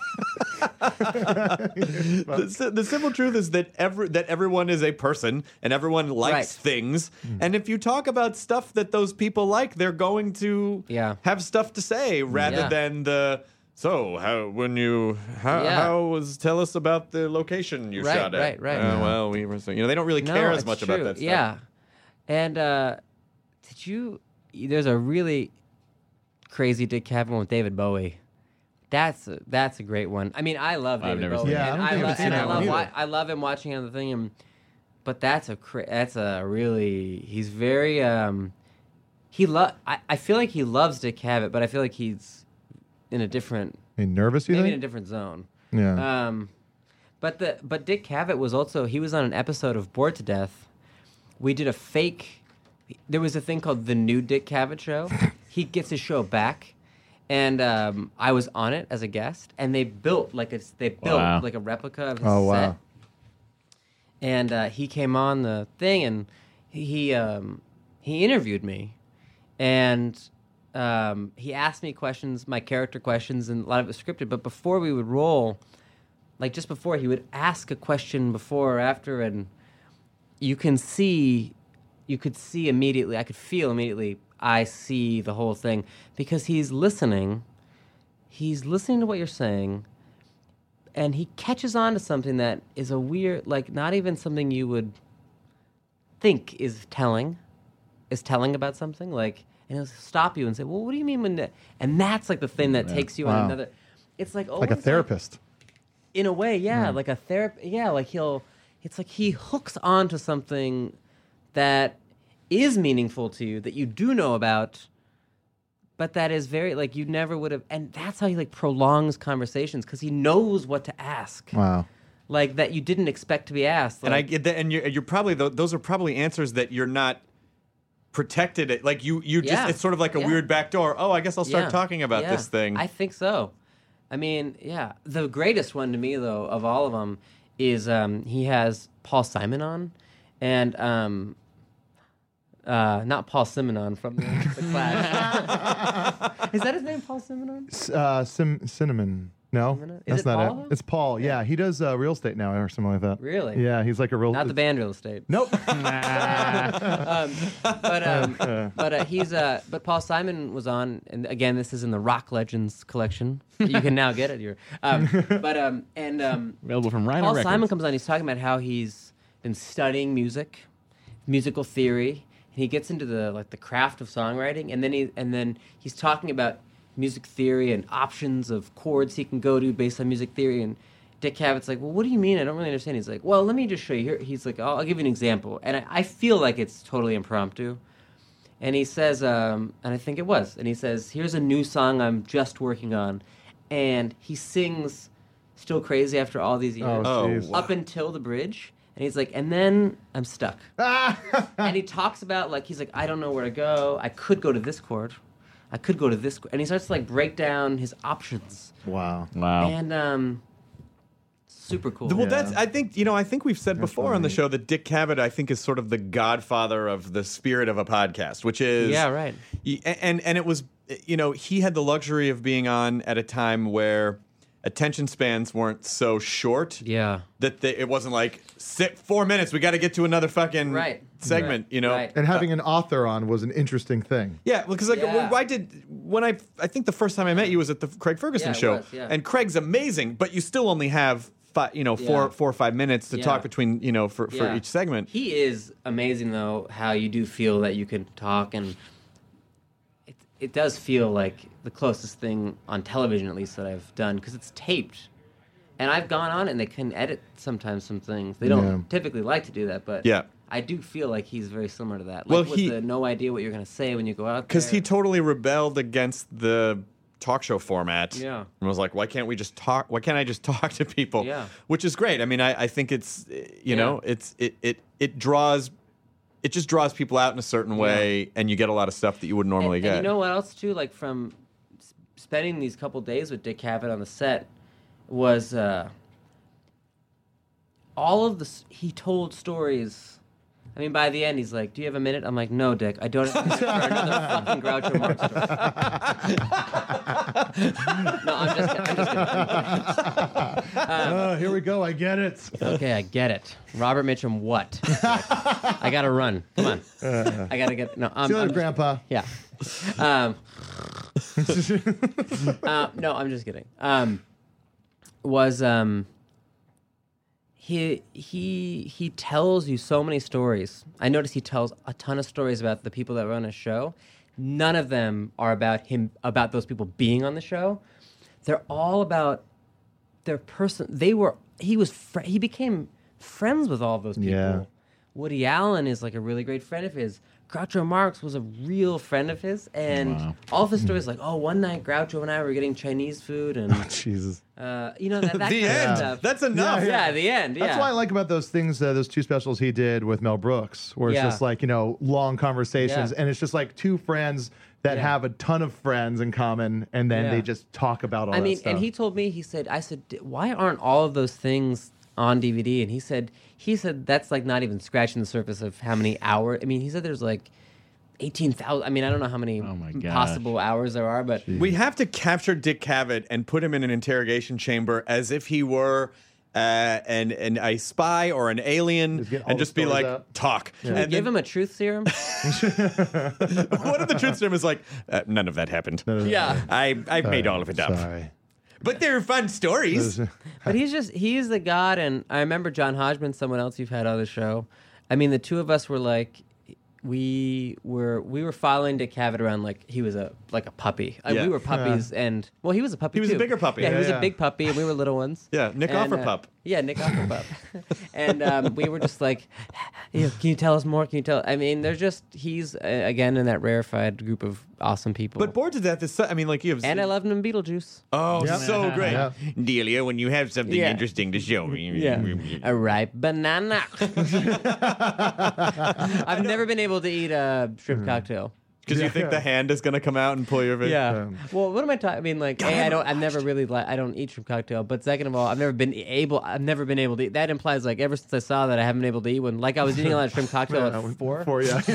the, si- the simple truth is that every that everyone is a person and everyone likes Right. things. And if you talk about stuff that those people like, they're going to Yeah. have stuff to say rather Yeah. than the. So how when you how, Yeah. how was tell us about the location you Right, shot at? right, right. Uh, Yeah. Well, we were so- you know they don't really No, care as it's much about true. that stuff. Yeah. And uh, did you? There's a really crazy Dick Cavett one with David Bowie. That's a, that's a great one. I mean, I love I've David never Bowie. seen Yeah, I and don't I, think I've love, seen and I that one love either. wa- I love him watching on the thing. And, but that's a cra- that's a really he's very um he lo- I, I feel like he loves Dick Cavett, but I feel like he's in a different Are you nervous? You maybe in a think? different zone. Yeah. Um, but the but Dick Cavett was also he was on an episode of Bored to Death. We did a fake. There was a thing called the New Dick Cavett Show. He gets his show back, and um, I was on it as a guest. And they built like a they built Wow. like a replica of his Oh, set. wow. and uh, he came on the thing, and he um, he interviewed me, and um, he asked me questions, my character questions, and a lot of it was scripted. But before we would roll, like just before, he would ask a question before or after, and you can see, you could see immediately, I could feel immediately, I see the whole thing, because he's listening, he's listening to what you're saying, and he catches on to something that is a weird, like not even something you would think is telling, is telling about something, like, and he'll stop you and say, well, what do you mean when that? And that's like the thing that Yeah. takes you Wow. on another, it's like Like a always therapist. in a way, yeah, Mm. like a therapist. Yeah, like he'll. It's like he hooks onto something that is meaningful to you that you do know about, but that is very like you never would have. And that's how he like prolongs conversations because he knows what to ask. Wow. Like that you didn't expect to be asked. And I Like, get that, and you're, you're probably tho- those are probably answers that you're not protected. At. Like you, you just Yeah. it's sort of like a Yeah. weird back door. Oh, I guess I'll start yeah, talking about yeah. this thing. I think so. I mean, yeah. The greatest one to me, though, of all of them, is um, he has Paul Simon on, and um, uh, not Paul Simonon from the, the Clash. Is that his name, Paul Simonon? S- Uh, sim- cinnamon. No, Cinnamon? Is that's it not Paul? it. It's Paul. Yeah, he does uh, real estate now or something like that. Really? Yeah, he's like a real. Not the band Real Estate. Nope. um, but um, but uh, he's uh, but Paul Simon was on, and again, this is in the Rock Legends collection. You can now get it here. Um, but um, and um, Available from Rhino Paul Records. Simon comes on. He's talking about how he's been studying music, musical theory. And he gets into the like the craft of songwriting, and then he and then he's talking about music theory and options of chords he can go to based on music theory. And Dick Cavett like, well, what do you mean? I don't really understand. He's like, well, let me just show you. Here, he's like, I'll, I'll give you an example. And I, I feel like it's totally impromptu. And he says, um, and I think it was. And he says, here's a new song I'm just working on. And he sings Still Crazy After All These Years. Oh, jeez. Up until the bridge. And he's like, and then I'm stuck. And he talks about, like, he's like, I don't know where to go. I could go to this chord. I could go to this chord. And he starts to, like, break down his options. Wow. Wow. And, um, super cool. Well, that's. I think you know. I think we've said That's before on the funny. show that Dick Cavett, I think, is sort of the godfather of the spirit of a podcast, which is Yeah, right. y- And and it was, you know, he had the luxury of being on at a time where attention spans weren't so short. Yeah. That they, it wasn't like sit four minutes. We got to get to another fucking Right. segment. Right. You know. Right. And having an author on was an interesting thing. Yeah, because like Yeah. I did when I I think the first time I met you was at the Craig Ferguson Yeah, it show, was, yeah. and Craig's amazing, but you still only have five, you know, four Yeah. four or five minutes to Yeah. talk between, you know, for, for Yeah. each segment. He is amazing, though, how you do feel that you can talk, and it, it does feel like the closest thing on television, at least, that I've done, because it's taped. And I've gone on and they can edit sometimes some things. They don't Yeah. typically like to do that, but Yeah. I do feel like he's very similar to that. Like Well, with he- the no idea what you're going to say when you go out there. Because he totally rebelled against the talk show format. Yeah. And was like, why can't we just talk? Why can't I just talk to people? Yeah. Which is great. I mean, I, I think it's, uh, you know, Yeah. it's it, it it draws, it just draws people out in a certain way, and you get a lot of stuff that you wouldn't normally and, get. And you know what else too? Like from s- spending these couple days with Dick Cavett on the set was uh, all of the s- he told stories. I mean, by the end, he's like, "Do you have a minute?" I'm like, "No, Dick, I don't have a minute for another fucking Groucho Marx story." No, I'm just kidding. I'm just kidding. Oh, here we go. I get it. Okay, I get it. Robert Mitchum, what? I gotta run. Come on. I gotta get. No, I'm, See you I'm later, just- Grandpa. Yeah. Um, uh, no, I'm just kidding. Um, was um, he he he tells you so many stories. I notice he tells a ton of stories about the people that run a show. None of them are about him, about those people being on the show. They're all about their person. They were. He was. Fr- he became friends with all of those people. Yeah. Woody Allen is like a really great friend of his. Groucho Marx was a real friend of his, and Wow. all of his stories, like, oh, one night Groucho and I were getting Chinese food, and Jesus. uh, you know that, that the kind end. of stuff. That's enough. yeah, the end. Yeah, That's what I like about those things, uh, those two specials he did with Mel Brooks, where it's Yeah. just like, you know, long conversations. Yeah. And it's just like two friends that Yeah. have a ton of friends in common. And then Yeah. they just talk about all I that mean, stuff. and he told me, he said, I said, "D- why aren't all of those things on D V D, and he said he said that's like not even scratching the surface of how many hours. I mean, he said there's like eighteen thousand. I mean, I don't know how many Oh my gosh. possible hours there are, but We have to capture Dick Cavett and put him in an interrogation chamber as if he were uh, an, an a spy or an alien, Just get all and the just be stories like, out. talk. Can we And give then, him a truth serum? what if the truth serum is like, uh, none of that happened. Yeah. I I've made all of it up. Sorry. But they're fun stories. But he's just, he's the god. And I remember John Hodgman, someone else you've had on the show. I mean, the two of us were like, we were we were following Dick Cavett around like he was a like a puppy. Uh, Yeah. we were puppies, and well, he was a puppy. He was a too. bigger puppy. Yeah, he Yeah, was yeah. a big puppy, and we were little ones. Yeah, Nick And, uh, Offerpup. yeah, Nick Offerpup. And um, we were just like, you know, can you tell us more? Can you tell? I mean, there's just he's uh, again in that rarefied group of awesome people. But Bored to Death is, so, I mean, like you have. and I loved him in Beetlejuice. Oh, Yep. so great. Yeah. Delia, when you have something Yeah. interesting to show me. Yeah, a ripe banana. I've never been able to eat a shrimp cocktail. Because you think the hand is going to come out and pull your. Yeah. Um, Well, what am I talking? I mean, like, A, I don't. I've never really like. I don't eat shrimp cocktail. But second of all, I've never been able. I've never been able to. eat. That implies like ever since I saw that, I haven't been able to eat one. Like I was eating a lot of shrimp cocktail Yeah, at four. Four, yeah.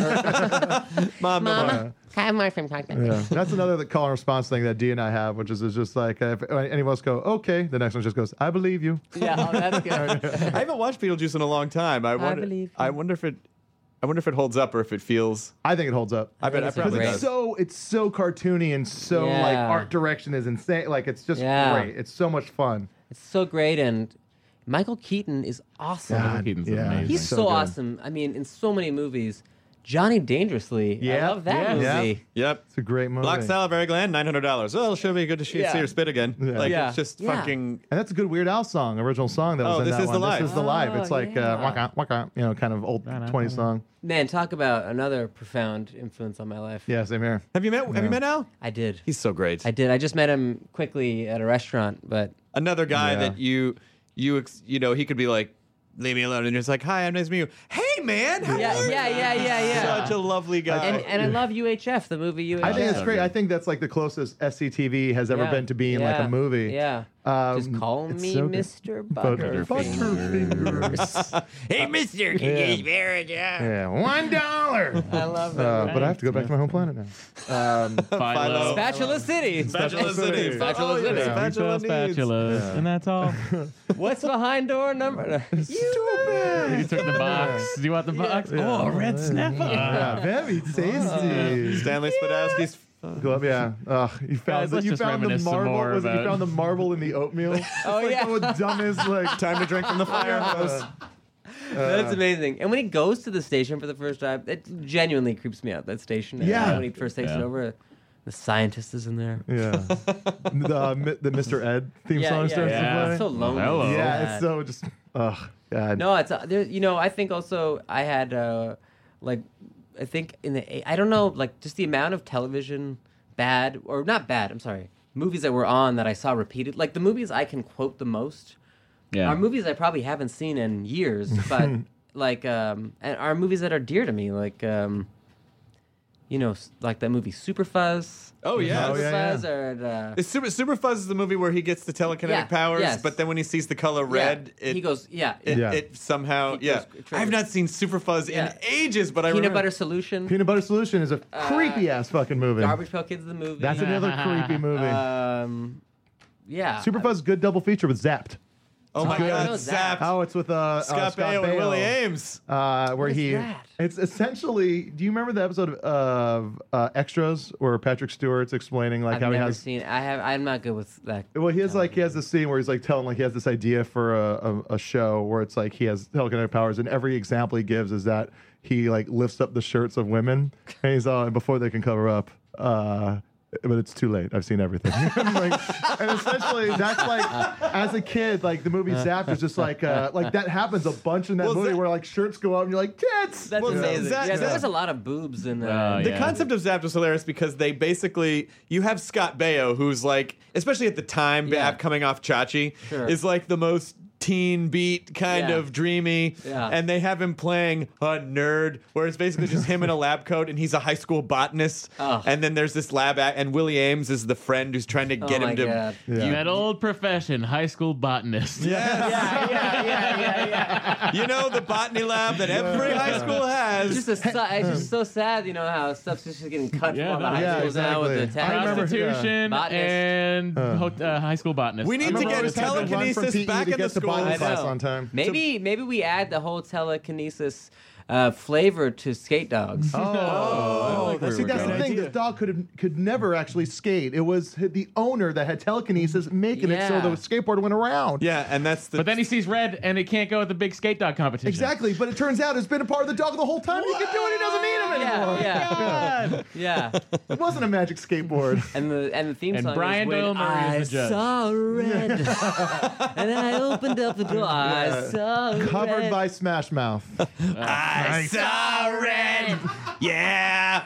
Mom, Mama, can I have my shrimp cocktail? Yeah, that's another the call and response thing that Dee and I have, which is, is just like uh, if any of us go okay, the next one just goes I believe you. Yeah, oh, that's good. I haven't watched Beetlejuice in a long time. I wonder. believe you. I wonder if it. I wonder if it holds up or if it feels. I think it holds up. I bet think I it's a probably great- It's does. so it's so cartoony and so Yeah. like art direction is insane. Like it's just Yeah. great. It's so much fun. It's so great, and Michael Keaton is awesome. God, Keaton's yeah. amazing. He's so, so good. awesome. I mean, in so many movies. Johnny Dangerously. Yeah, I love that yeah. movie. Yep. It's a great movie. Black Salivary Gland, nine hundred dollars. Well, she'll be good to see Yeah. see her spit again. Yeah. Like Yeah. it's just Yeah. fucking. And that's a good Weird Al song, original song that was Oh, in This that Is the one. Life. This is the life. It's Oh, like yeah. uh, waka waka, you know, kind of old twenties song. Man, talk about another profound influence on my life. Yeah, same here. Have you met? Have you met Al? I did. He's so great. I did. I just met him quickly at a restaurant, but Another guy Yeah. that you, you, ex- you know, he could be like, leave me alone, and it's like, hi, I'm nice to meet you. Hey, man, how yeah, are yeah, you? yeah, yeah, yeah. Such a lovely guy. and, and I love U H F, the movie U H F. I think it's so great. good. I think that's like the closest S C T V has ever Yeah. been to being like Yeah. a movie. Yeah. Um, Just call it's me so good. Mister Butter- Butterfingers. hey, Mister Yeah. Barrett, yeah. Yeah, one dollar. I love that. Uh, but I have to go back to my home planet now. Um, Philo. Spatula City. Spatula City. Spatula Oh, yeah, City. Spatula Retail needs. spatulas, and that's all. What's behind door number? You took the box. Do you want the box? Oh, a red snapper. yeah, very tasty. Stanley Spadowski's. Go up, yeah. Ugh, you found Guys, the, let's you just found the reminisce some marble. more Was it, you about- found the marble in the oatmeal? Oh, It's yeah. like the dumbest like Time to drink from the fire hose. That's amazing. And when he goes to the station for the first time, it genuinely creeps me out, that station. Yeah. When he first takes it Yeah. over, the scientist is in there. Yeah. the uh, mi- the Mister Ed theme Yeah, song yeah, starts yeah. to play. It's so lonely. Hello. yeah, Sad. it's so just ugh. God. No, it's uh, there. You know, I think also I had uh, like I think in the I don't know like just the amount of television bad or not bad. I'm sorry, movies that were on that I saw repeated. Like the movies I can quote the most Yeah. are movies I probably haven't seen in years, but like um and are movies that are dear to me. Like um, you know, s- like that movie Super Fuzz. Oh, yeah. Oh, Super yeah, Fuzz or uh, Is Super, Super Fuzz is the movie where he gets the telekinetic Yeah, powers, yes. but then when he sees the color red, yeah, it, he goes yeah. it, Yeah. it somehow, He yeah. goes- it I have triggers. not seen Super Fuzz Yeah. in ages, but I Peanut remember. Butter Solution. Peanut Butter Solution is a creepy ass fucking movie. Garbage Pail Kids the movie. That's another creepy movie. Um, yeah. Superfuzz good double feature with Zapped. Oh my Oh, I God, know Zapped. Zapped. Oh, it's with uh, uh, Scott, Scott Baio and Baio, Willie Ames. Uh, where What is he, that? it's essentially. Do you remember the episode of uh, Extras where Patrick Stewart's explaining like I've how never he has? seen. I have. I'm not good with that. Well, he has like he has this scene where he's like telling like he has this idea for a, a, a show where it's like he has telekinetic powers, and every example he gives is that he like lifts up the shirts of women, and he's all before they can cover up. Uh, but it's too late. I've seen everything. like, and essentially, that's like, as a kid, like the movie Zapped is just like, uh, like that happens a bunch in that Well, movie Zap- where like shirts go up and you're like, tits. That's Well, amazing. Zap- yeah, there Zap- was a lot of boobs in there. Oh, The yeah. concept of Zapped was hilarious because they basically you have Scott Baio, who's like, especially at the time, Yeah. Zapped coming off Chachi, Sure. is like the most teen beat kind Yeah. of dreamy, Yeah. and they have him playing a nerd, where it's basically just him in a lab coat, and he's a high school botanist. Oh. And then there's this lab act, and Willie Ames is the friend who's trying to Oh get my him to. God. That old profession, high school botanist. Yeah. Yeah, yeah, yeah, yeah, yeah. You know, the botany lab that every high school has. It's just, a, su- it's just so sad, you know, how stuff's just getting cut Yeah, from all the no, high yeah, schools now with the exactly. tech. I remember- Prostitution Botanist. and ho- uh, high school botanist. We need I to remember get always having to run from telekinesis P E back to in the get to schools. Bible I class know. on time. Maybe maybe we add the whole telekinesis uh, flavor to skate dogs. Oh, where see, we're that's the going. thing. This dog could have, could never actually skate. It was the owner that had telekinesis making it so Yeah. the skateboard went around. Yeah, and that's the. But then he sees red and it can't go at the big skate dog competition. Exactly, but it turns out it's been a part of the dog the whole time. He can do it. He doesn't need him anymore. Yeah, yeah, yeah. It wasn't a magic skateboard. And the and the theme And song Brian is when Doyle Murray I is the judge. saw red, and I opened up the door. I saw Covered red. by Smash Mouth. I saw red. Yeah.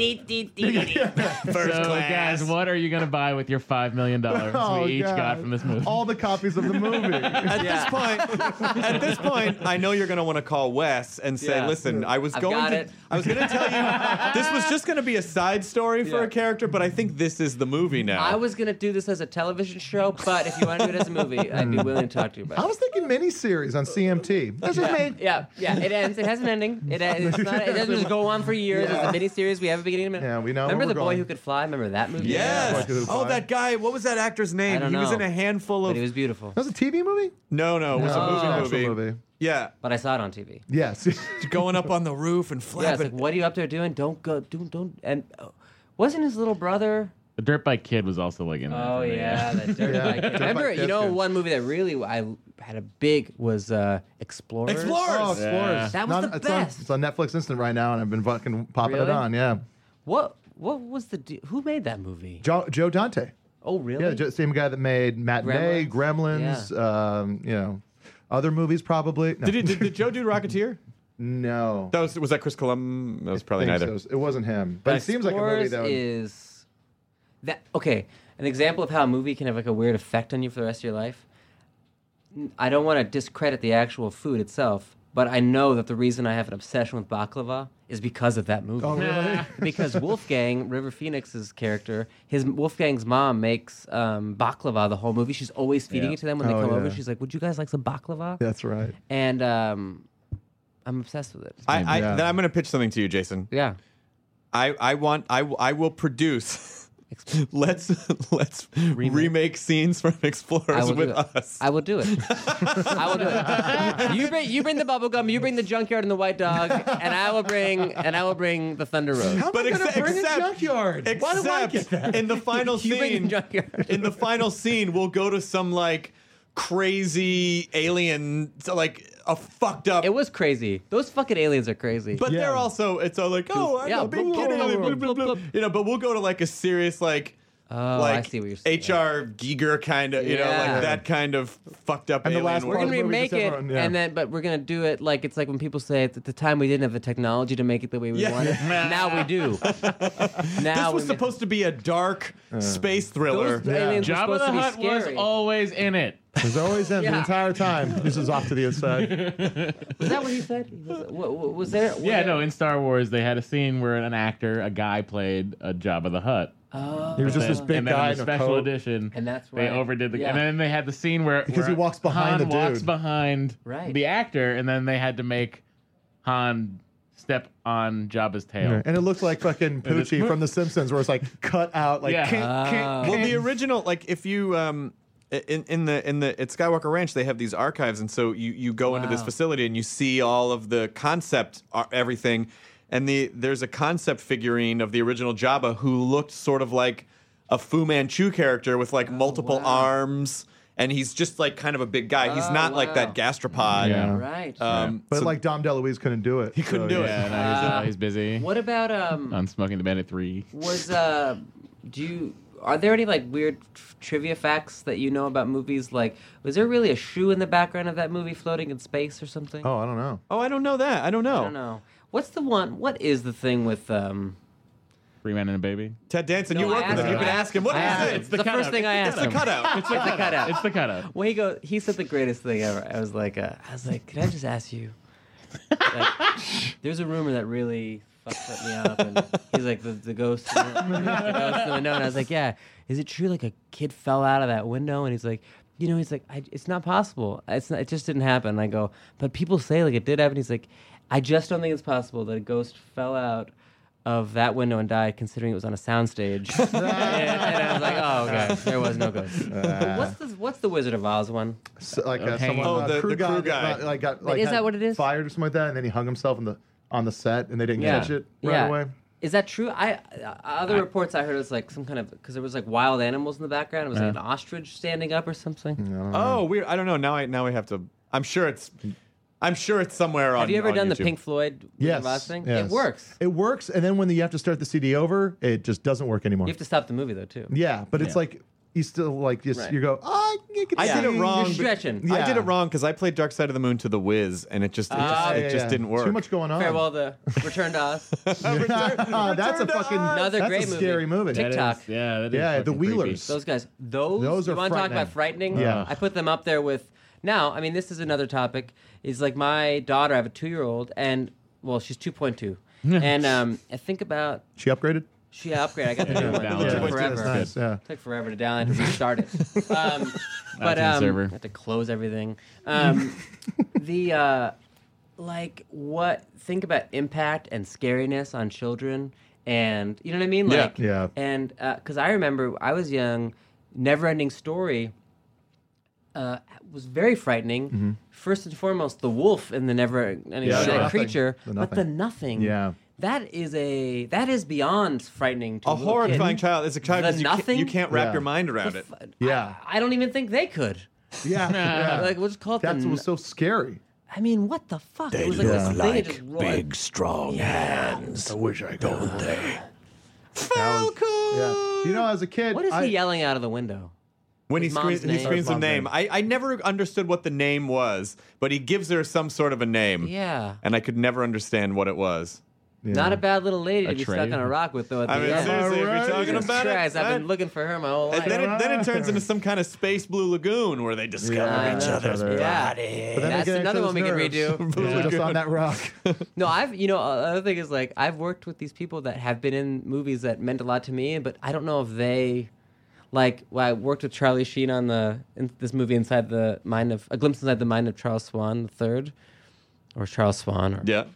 First So, class. guys, what are you going to buy with your five million dollars Oh, we each God. got from this movie? All the copies of the movie. At Yeah. this point, at this point, I know you're going to want to call Wes and say, Yeah. "Listen, I was I've going got to, it. I was going to tell you, this was just going to be a side story for Yeah. a character, but I think this is the movie now." I was gonna do this as a television show, but if you want to do it as a movie, I'd be willing to talk to you about I it. was thinking miniseries on C M T. That's just me. Yeah, yeah, it ends. It has an ending. It, it's not, it doesn't just go on for years. Yeah. It's a miniseries. We have a beginning and a Yeah, we know Remember where the we're boy going. who could fly? Remember that movie? Yes. Like, who's Oh, fine? that guy. What was that actor's name? I don't he was know. in a handful But of. it was beautiful. That was a T V movie? No, no, it was No, a it was an movie actual movie. movie. Yeah, But I saw it on T V. Yes. going up on the roof and Yeah, it's flapping. like, what are you up there doing? Don't go. Don't don't. And oh, wasn't his little brother? The Dirt Bike Kid was also like in that. Oh for me, yeah, that dirt Yeah, bike. Dirt Remember, Bike you Kid's know, good. one movie that really I had a big was uh, Explorers. Explorers! Oh, Explorers. That was the it's on- best. it's on Netflix Instant right now, and I've been fucking popping it Really? on. Yeah. What what was the de- who made that movie? Joe, Joe Dante. Oh really? Yeah, the same guy that made Matinee, Gremlins, um, you know, other movies probably. No. Did, he, did, did Joe do Rocketeer? No. That was was that Chris Columbus? That was probably I think neither. so. It wasn't him, but it seems like a movie Explorers that would. is that okay? An example of how a movie can have like a weird effect on you for the rest of your life. N- I don't want to discredit the actual food itself, but I know that the reason I have an obsession with baklava is because of that movie. Oh, really? Because Wolfgang, River Phoenix's character, his Wolfgang's mom makes um, baklava the whole movie. She's always feeding Yeah. it to them when they Oh, come yeah. over. She's like, "Would you guys like some baklava?" That's right. And um, I'm obsessed with it. I, I, Yeah. Then I'm going to pitch something to you, Jason. yeah. I, I want I, I will produce. let's let's remake. scenes from I Explorers will with do it. us. I will do it. I will do it. You bring you bring the bubble gum, you bring the junkyard and the white dog, and I will bring and I will bring the Thunder Road. How But am I going ex- to bring except- a junkyard? Why do I get Except that? in the final You bring the scene, junkyard. in the final scene, we'll go to some like crazy alien, so, like a fucked up. It was crazy. Those fucking aliens are crazy. But Yeah. they're also it's all like oh I'm Yeah, a big blah, kid blah, alien, blah, blah, blah, blah, blah. blah. you know. But we'll go to like a serious like. oh, like I see what you're saying. H R Giger kind of, you know, Yeah. like that kind of fucked up And the alien last We're world. gonna Part of the movie remake just it, everyone- yeah. and then but we're gonna do it like it's like when people say at the time we didn't have the technology to make it the way we Yeah. wanted. Now we do. Now This was we supposed to be a dark space thriller. Those aliens were Jabba supposed the to be Hutt was scary. always in it. There's always him the Yeah. entire time. This is off to the inside. Was that what he said? Was, what, what- was there? was Yeah, there- no, in Star Wars, they had a scene where an actor, a guy, played a Jabba the Hutt. Oh. He was just this And- big and then guy in in the a special coat. edition, And that's they right. overdid the. Yeah. And then they had the scene where Because where he walks behind Han the walks dude. behind Right. the actor, and then they had to make Han step on Jabba's tail. And it looked like fucking it's- Poochie from The Simpsons, where it's like cut out, like Yeah. kink, kink, Oh. Well, kink. the original, like if you um in in the in the at Skywalker Ranch, they have these archives, and so you you go into this Wow. facility and you see all of the concept uh, everything, and the there's a concept figurine of the original Jabba who looked sort of like a Fu Manchu character with like multiple Oh, wow. arms, and he's just like kind of a big guy. He's Oh, not like wow. that gastropod. Yeah. Right. Um, But so- like Dom DeLuise couldn't do it. He couldn't do it. Yeah, no, he's, uh, he's busy what about um? on Smoking the Bandit three. Was uh? Do you? Are there any like weird f- trivia facts that you know about movies? Like, was there really a shoe in the background of that movie floating in space or something? Oh, I don't know. Oh, I don't know that. I don't know. I don't know. What's the one? What is the thing with um? Three Men and a Baby. Ted Danson, No, you I work with asked him. You him. can ask him. What I is asked it? him. It's the first thing I asked It's the him. cutout. It's the cutout. It's the cutout. Well, he go. He said the greatest thing ever. I was like, uh, I was like, can I just ask you? Like, there's a rumor that really fucked me up, and he's like, the, the ghost, the ghost in the window, and I was like, yeah. Is it true? Like a kid fell out of that window, and he's like, you know, he's like, I, it's not possible. It's not, it just didn't happen. And I go, but people say like it did happen. He's like, I just don't think it's possible that a ghost fell out of that window and died, considering it was on a soundstage. and, and I was like, oh, okay, there was no ghost. But what's the what's the Wizard of Oz one? So, like uh, Okay. someone, Oh, uh, the- crew the guy, crew guy. got, like got Wait, like is had that what it is? Fired or something like that, and then he hung himself in the on the set, and they didn't Yeah. catch it right Yeah. away. Is that true? I uh, other reports I heard it was like some kind of because there was like wild animals in the background. It was like an ostrich standing up or something. Oh, weird. I don't know. Now I now we have to. I'm sure it's. I'm sure it's somewhere on. Have you ever on done the YouTube. Pink Floyd Wizard Yes, of Oz thing? yes. It works. It works, and then when you have to start the C D over, it just doesn't work anymore. You have to stop the movie though too. yeah, but it's Yeah. like you still like just Right. you go. Oh, you can I see did it wrong. You're but- stretching. I did Yeah. it wrong because I played Dark Side of the Moon to the Wiz, and it just it just, Ah, it Yeah, just yeah. didn't work. Too much going on. Farewell to Return to Oz. Oh, that's a fucking Another that's great a movie. scary movie. Tic- That is- TikTok. yeah, that is Yeah, the fucking creepy. Wheelers. Those guys. Those. Those you are want to talk frightening. about frightening? Yeah. I put them up there with. Now, I mean, this is another topic. Is like my daughter. I have a two-year-old, and well, she's two point two, and um, I think about She upgraded. she upgraded. I got the new one. It download took it. forever. Nice, yeah. It took forever to download to restart it. Um, but to the um, server. I had to close everything. Um, the uh, like what? Think about impact and scariness on children, and you know what I mean? Yeah. Like, Yeah. And because I remember I was young, Never-Ending Story uh, was very frightening. Mm-hmm. First and foremost, the wolf in the Never-Ending Yeah, Story, the that nothing. creature, The but the nothing. Yeah. That is a that is beyond frightening to a a little horrifying kid. child. It's a child The 'cause you, can't, nothing? you can't wrap Yeah. your mind around The it. f- Yeah. I, I don't even think they could. Yeah. yeah. Like we'll just call it That's the. what was so scary. I mean, what the fuck? It was like this thing that just rolled. strong hands. I wish I could. Don't they? Falcon. Yeah. You know, as a kid, What is I, he yelling out of the window? When he His mom's screams, he name. screams the Mom's name. name. I, I never understood what the name was, but he gives her some sort of a name. Yeah. And I could never understand what it was. Yeah. Not a bad little lady to A be tray? stuck on a rock with, though. At the I mean, end. seriously, if Alright. you're talking Jesus about Christ, it, I've been that- looking for her my whole life. and then it, then it turns into some kind of space blue lagoon where they discover I each know. other's Yeah. bodies. But then That's they get another into one we those can nerves. redo. Yeah. Just on that rock. No, I've you know uh, other thing is like I've worked with these people that have been in movies that meant a lot to me, but I don't know if they like. Well, I worked with Charlie Sheen on the in this movie Inside the Mind of A Glimpse Inside the Mind of Charles Swan the Third, or Charles Swan, or Yeah.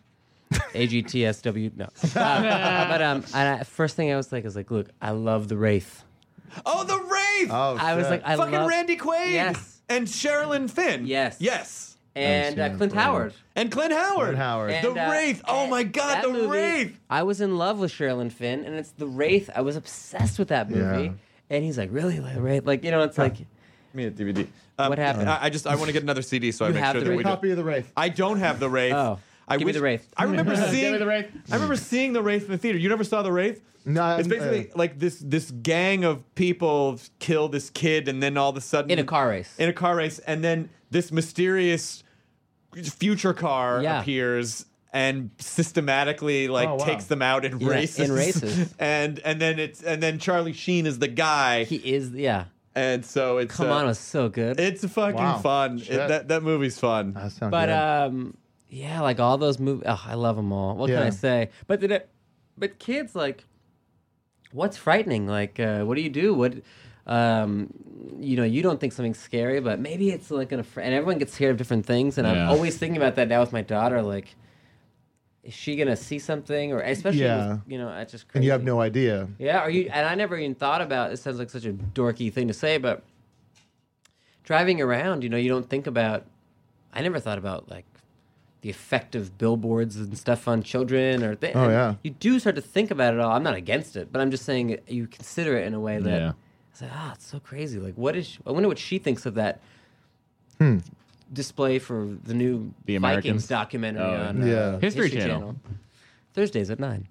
A G T S W. No, uh, but um, and I, first thing I was like is like, look, I love the Wraith. Oh, the Wraith! Oh, I was shit. like, I Fucking love Randy Quaid! Yes. And Sherilyn Finn. Yes. Yes. and I've uh, seen Clint it forever. Howard. And Clint Howard. Clint Howard. And, the uh, Wraith. Oh my God, that the movie, Wraith. I was in love with Sherilyn Finn, and it's the Wraith. I was obsessed with that movie. Yeah. And he's like, really, like, Wraith? Like, you know, it's like, Give me a D V D. Um, What happened? I, I just I want to get another C D so I You make have sure the that Wraith? we Copy do. of the Wraith. I don't have the Wraith. Oh. I Give me wish, the Wraith. I remember seeing me the Wraith. I remember seeing the Wraith in the theater. You never saw the Wraith? No, It's I'm, basically uh, like this this gang of people kill this kid, and then all of a sudden in a car race. in a car race, and then this mysterious future car Yeah. appears and systematically like Oh, wow. takes them out in Yeah, races. in races. and and then it's and then Charlie Sheen is the guy, he is, yeah. and so it's Come uh, on, it was so good. it's fucking Wow. fun. It, Shit. that that movie's fun. That sounds but good. um, yeah, like all those movies. Oh, I love them all. What can Yeah. I say? But did it, but kids, like, what's frightening? Like, uh, what do you do? What, um, you know, you don't think something's scary, but maybe it's like an. And everyone gets scared of different things, and Yeah. I'm always thinking about that now with my daughter. Like, is she gonna see something, or especially, Yeah. with, you know, it's just crazy. and you have no idea. Yeah, are you? And I never even thought about. It sounds like such a dorky thing to say, but driving around, you know, you don't think about. I never thought about like the effect of billboards and stuff on children, or th- Oh, and yeah. you do start to think about it all. I'm not against it, but I'm just saying you consider it in a way that Yeah. it's like, ah, it's so crazy. Like, what is? She, I wonder what she thinks of that. Hmm. Display for the new The Vikings Americans? documentary Oh, on uh, yeah. History Channel. Thursdays at nine.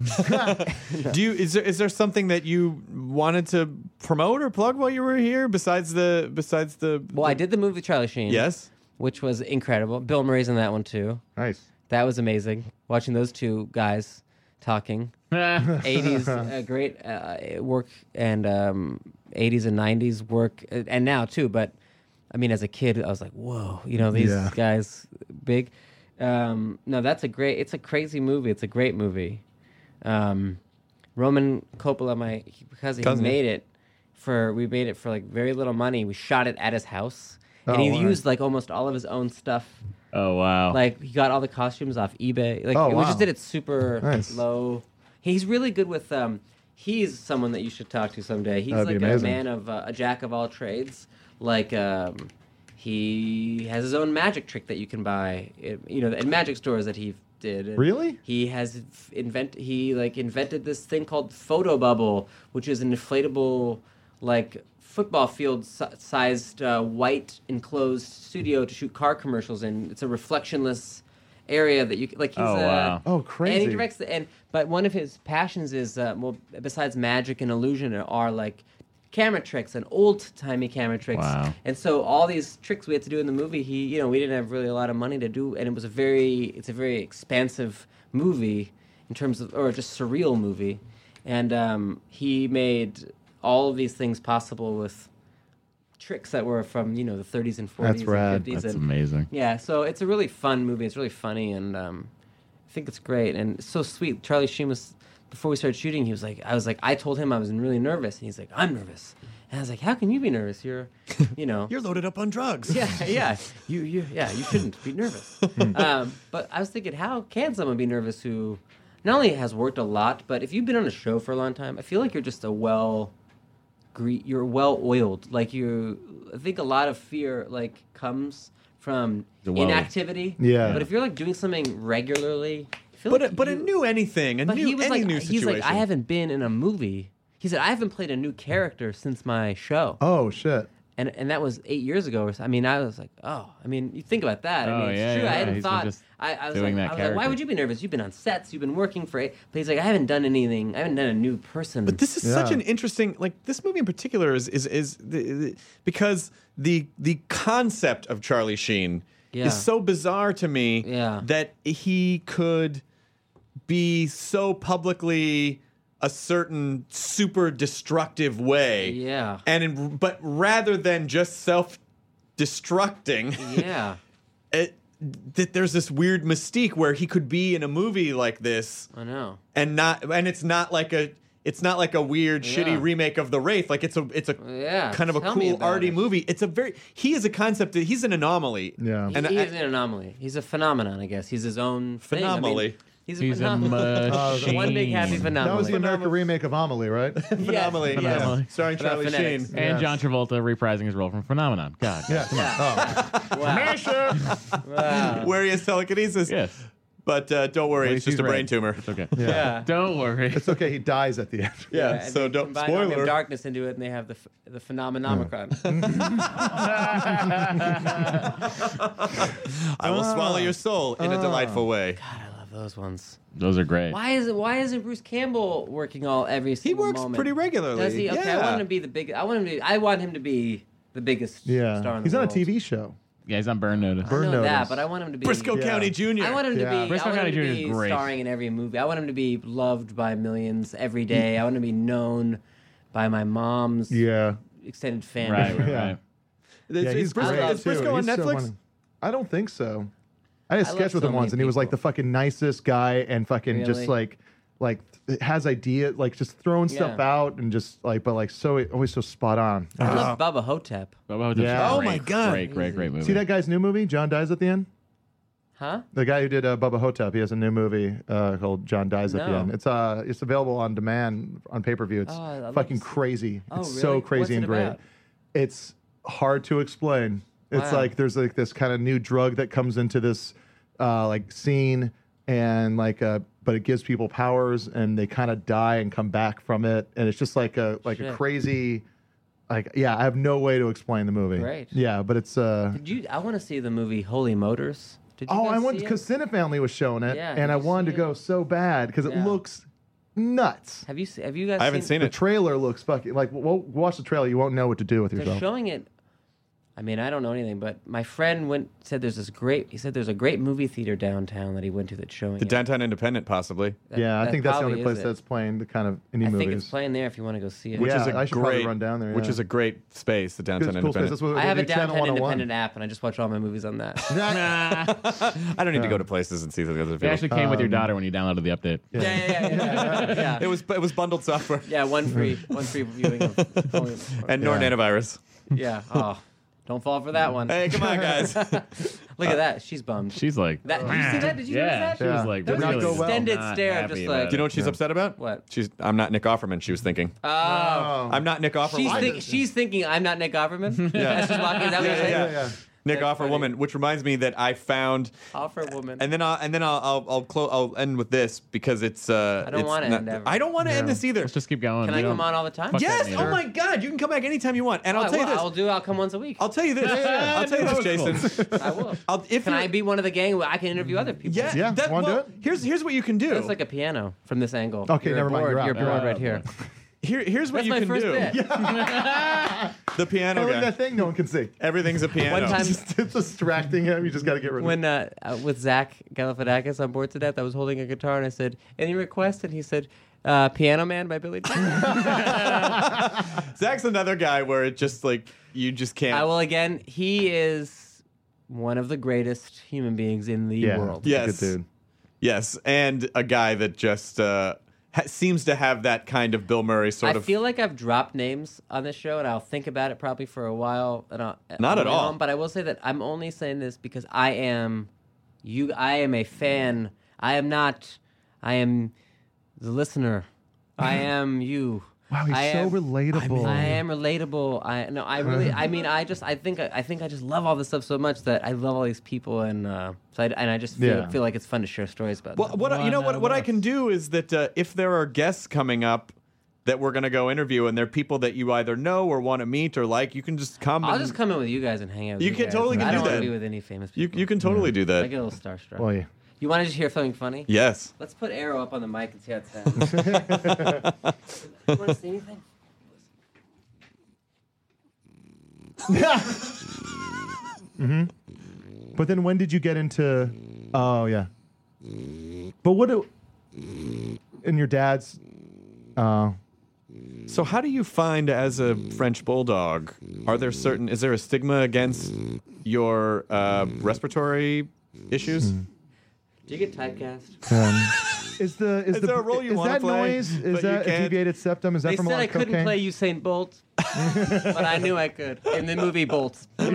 Do you is there is there something that you wanted to promote or plug while you were here besides the besides the Well, I did the movie with Charlie Sheen. Yes. Which was incredible. Bill Murray's in that one too. Nice. That was amazing. Watching those two guys talking. eighties uh, great uh, work and um, eighties and nineties work, uh, and now too. But I mean, as a kid, I was like, whoa, you know, these Yeah. guys big. Um, no, that's a great. It's a crazy movie. It's a great movie. Um, Roman Coppola, my because he Cousin. made it for we made it for like very little money. We shot it at his house, and Oh, he wow. used like almost all of his own stuff. Oh wow! Like he got all the costumes off eBay. Like Oh, we wow. just did it super Nice. low. He's really good with. Um, he's someone that you should talk to someday. He's That'd be like a amazing. man of uh, a jack of all trades. Like um, he has his own magic trick that you can buy. It, you know, in magic stores that he did. And Really? He has invent. He like invented this thing called photo bubble, which is an inflatable like football field si- sized uh, white enclosed studio to shoot car commercials in. It's a reflectionless area that you c- like. He's Oh, uh, wow. Oh, And crazy. he directs the, and but one of his passions is uh, well, besides magic and illusion, are like camera tricks and old timey camera tricks. Wow. And so all these tricks we had to do in the movie, he you know we didn't have really a lot of money to do, and it was a very it's a very expansive movie in terms of or just surreal movie, and um, he made all of these things possible with tricks that were from you know the thirties and forties That's rad. and fifties. That's and, amazing. Yeah, so it's a really fun movie. It's really funny, and um, I think it's great and it's so sweet. Charlie Sheen was before we started shooting. He was like, I was like, I told him I was really nervous, and he's like, I'm nervous, and I was like, how can you be nervous? You're, you know, You're loaded up on drugs. yeah, yeah, you, you, yeah, you shouldn't be nervous. um, but I was thinking, how can someone be nervous who not only has worked a lot, but if you've been on a show for a long time, I feel like you're just a well. Gre- you're well oiled. Like you, I think a lot of fear like comes from The well- inactivity. Yeah. But if you're like doing something regularly, I feel But like a, but you, a new anything, a But new he was any like, new he's situation. like, I haven't been in a movie. He said, I haven't played a new character since my show. Oh shit. And and that was eight years ago. Or so. I mean, I was like, oh, I mean, you think about that. I Oh, mean, it's yeah, true. yeah, I hadn't he's been thought. just I, I was, doing like, that I was like, why character. would you be nervous? You've been on sets. You've been working for eight. But he's like, I haven't done anything. I haven't done a new person. But this is such Yeah. an interesting, like this movie in particular is is is the, the, because the the concept of Charlie Sheen Yeah. is so bizarre to me Yeah. that he could be so publicly a certain super destructive way. Yeah. And in, but rather than just self destructing, yeah. it, that there's this weird mystique where he could be in a movie like this I know. and not and it's not like a it's not like a weird Yeah. shitty remake of The Wraith. Like it's a it's a Yeah, kind of a tell me cool about arty it. movie. It's a very he is a concept that he's an anomaly. Yeah. He, And he I- is an anomaly. He's a phenomenon, I guess. He's his own thing. I mean, Phenomaly. he's a He's a phenomenon. machine. One big happy phenomenon. That was the American remake of Amelie, right? Phenomaly, Yes, yeah. Phenomaly. Starring About Charlie phonetics. Sheen. And Yes. John Travolta reprising his role from Phenomenon. God. Yeah. Come on. Oh. Wow. Wow. Where he has telekinesis. Yes. But uh, don't worry, Well, it's he's just a brain red. tumor. It's okay. Yeah. Yeah. Don't worry. It's okay. He dies at the end. Yeah, and so they don't combine Army of spoiler. Darkness into it, and they have the f- the phenomenomicron. I will swallow your soul in a delightful way. God, I love those ones. Those are great. Why is it? Why isn't Bruce Campbell working all every He single works moment? pretty regularly. Does he? Okay, I Yeah. want him to be the big. I want him to. Be, I want him to be the biggest Yeah. star in He's the on a world. T V show. Yeah, he's on Burn Notice. I Burn know that, Notice. but I want him to be Briscoe Yeah. County Junior I want him to Yeah. be. Briscoe I want County him to Junior is be great. starring in every movie. I want him to be loved by millions every day. I want him to be known by my mom's Yeah. extended family. Right, right, Yeah. right. Is, Yeah, is he's Briscoe, great is Briscoe too. on He's so Netflix? funny. I don't think so. I had a I sketch love with so him many once, and he was like people. the fucking nicest guy, and fucking Really? just like, like has idea, like just throwing stuff Yeah. out, and just like, but like so always so spot on. I love Bubba Hotep. Bubba Hotep's Yeah. great, Oh my God. Great, great, great movie. See that guy's new movie? John Dies at the End. Huh? The guy who did uh, Bubba Hotep, he has a new movie uh, called John Dies at the No. End. It's uh, it's available on demand on pay per view. It's Oh, I'd love fucking to see- crazy. Oh, it's really? so What's crazy it and great. about? It's hard to explain. It's Wow. like there's like this kind of new drug that comes into this uh, like scene, and like uh, but it gives people powers, and they kind of die and come back from it, and it's just like a like a Shit. crazy. Like yeah, I have no way to explain the movie. Great. Yeah, but it's uh. Did you? I want to see the movie Holy Motors. Did you Oh, guys I went see it? because Cinefamily was showing it, Yeah, and I did you wanted to see go it? so bad because it Yeah. looks nuts. Have you? se- Have you guys? I haven't seen The it. trailer looks fucking like. Well, watch the trailer, you won't know what to do with They're yourself. showing it I mean, I don't know anything, but my friend went said there's this great. He said there's a great movie theater downtown that he went to that's showing The it. Downtown Independent, possibly. That- yeah, I that think that's the probably only place is it. that's playing the kind of indie I movies. think it's playing there if you want to go see it. Which Yeah, is a I should probably great, run down there, Which yeah. is a great space, the Downtown Good, cool space. Independent. That's what I they have a do, Channel Downtown one oh one. Independent app, and I just watch all my movies on that. I don't need to go to places and see the other It people. actually came with your Um, daughter when you downloaded the update. yeah, yeah, yeah. yeah, yeah. It was it was bundled software Yeah, one free, one free viewing of. and Norton antivirus. Yeah. Oh, don't fall for that one. Hey, come on, guys. Look at that. She's bummed. She's like, That, did you see that? Did you yeah, notice that? she was Yeah. like, That was really an go well. extended not stare of happy just about like. it. Do you know what she's upset about? What? She's I'm not Nick Offerman. She was thinking. Oh. Oh. I'm not Nick Offerman. She's, think, she's thinking I'm not Nick Offerman. Yeah. As she's walking. Is that what you're Yeah, saying? yeah, yeah. Nick That's Offerwoman, funny. which reminds me that I found, Offer woman. and then I'll and then I'll I'll I'll, clo- I'll end with this because it's. Uh, I don't it's wanna not- end ever. I don't want to end this either. Let's just keep going. Can We I don't- come on all the time? Fuck that Yes. meter. Oh my God, you can come back anytime you want, and Oh, I'll I tell you will. this. I'll do. I'll come once a week. I'll tell you this. I'll tell you this, Jason. I will. I'll, if Can you're- I be one of the gang? I can interview other people. Yeah, Yeah, that, wanna do well, it? Here's here's what you can do. It's like a piano from this angle. Okay, you're never mind, bored, you're out. You're You're bored out. right here. Here, here's what That's you my can first do. bit. The piano Hey, look at guy. that thing no one can see. Everything's a piano. One time- Just, it's distracting him. You just got to get rid of When uh, uh, with Zach Galifianakis on Bored to Death, I was holding a guitar and I said, "Any request?" And he said, uh, "Piano Man" by Billy Joel. Zach's another guy where it just like you just can't. I will again. He is one of the greatest human beings in the Yeah. world. Yes. Good dude. Yes, and a guy that just uh, ha- seems to have that kind of Bill Murray sort I of. feel like I've dropped names on this show, and I'll think about it probably for a while. And I'll, Not on at my all. own, but I will say that I'm only saying this because I am, you. I am a fan. I am not. I am the listener. I am you. Wow, he's I so am, relatable. I am relatable. I no. I really. I mean, I just. I think. I think I just love all this stuff so much that I love all these people, and uh, so I, and I just feel, Yeah. feel like it's fun to share stories about. Well, them. what I- you know One what out what of I us. can do is that uh, if there are guests coming up that we're gonna go interview, and they're people that you either know or want to meet or like, you can just come. I'll and just come in with you guys and hang out. With You you can guys. totally can I do don't want that. to be with any famous You people. you can totally do I that. get a little starstruck. Boy. You want to just hear something funny? Yes. Let's put Arrow up on the mic and see how it sounds. You want to say anything? But then when did you get into? Oh yeah. But what? Do, and your dad's. Uh, So how do you find as a French bulldog? Are there certain? Is there a stigma against your uh, respiratory issues? Do you get typecast? um, is the is, Is the there a role you is wanna that play, noise? but Is you that a can't? deviated septum? Is that They from a said lot I of couldn't cocaine? play Usain Bolt, but I knew I could in the movie Bolt. Folks,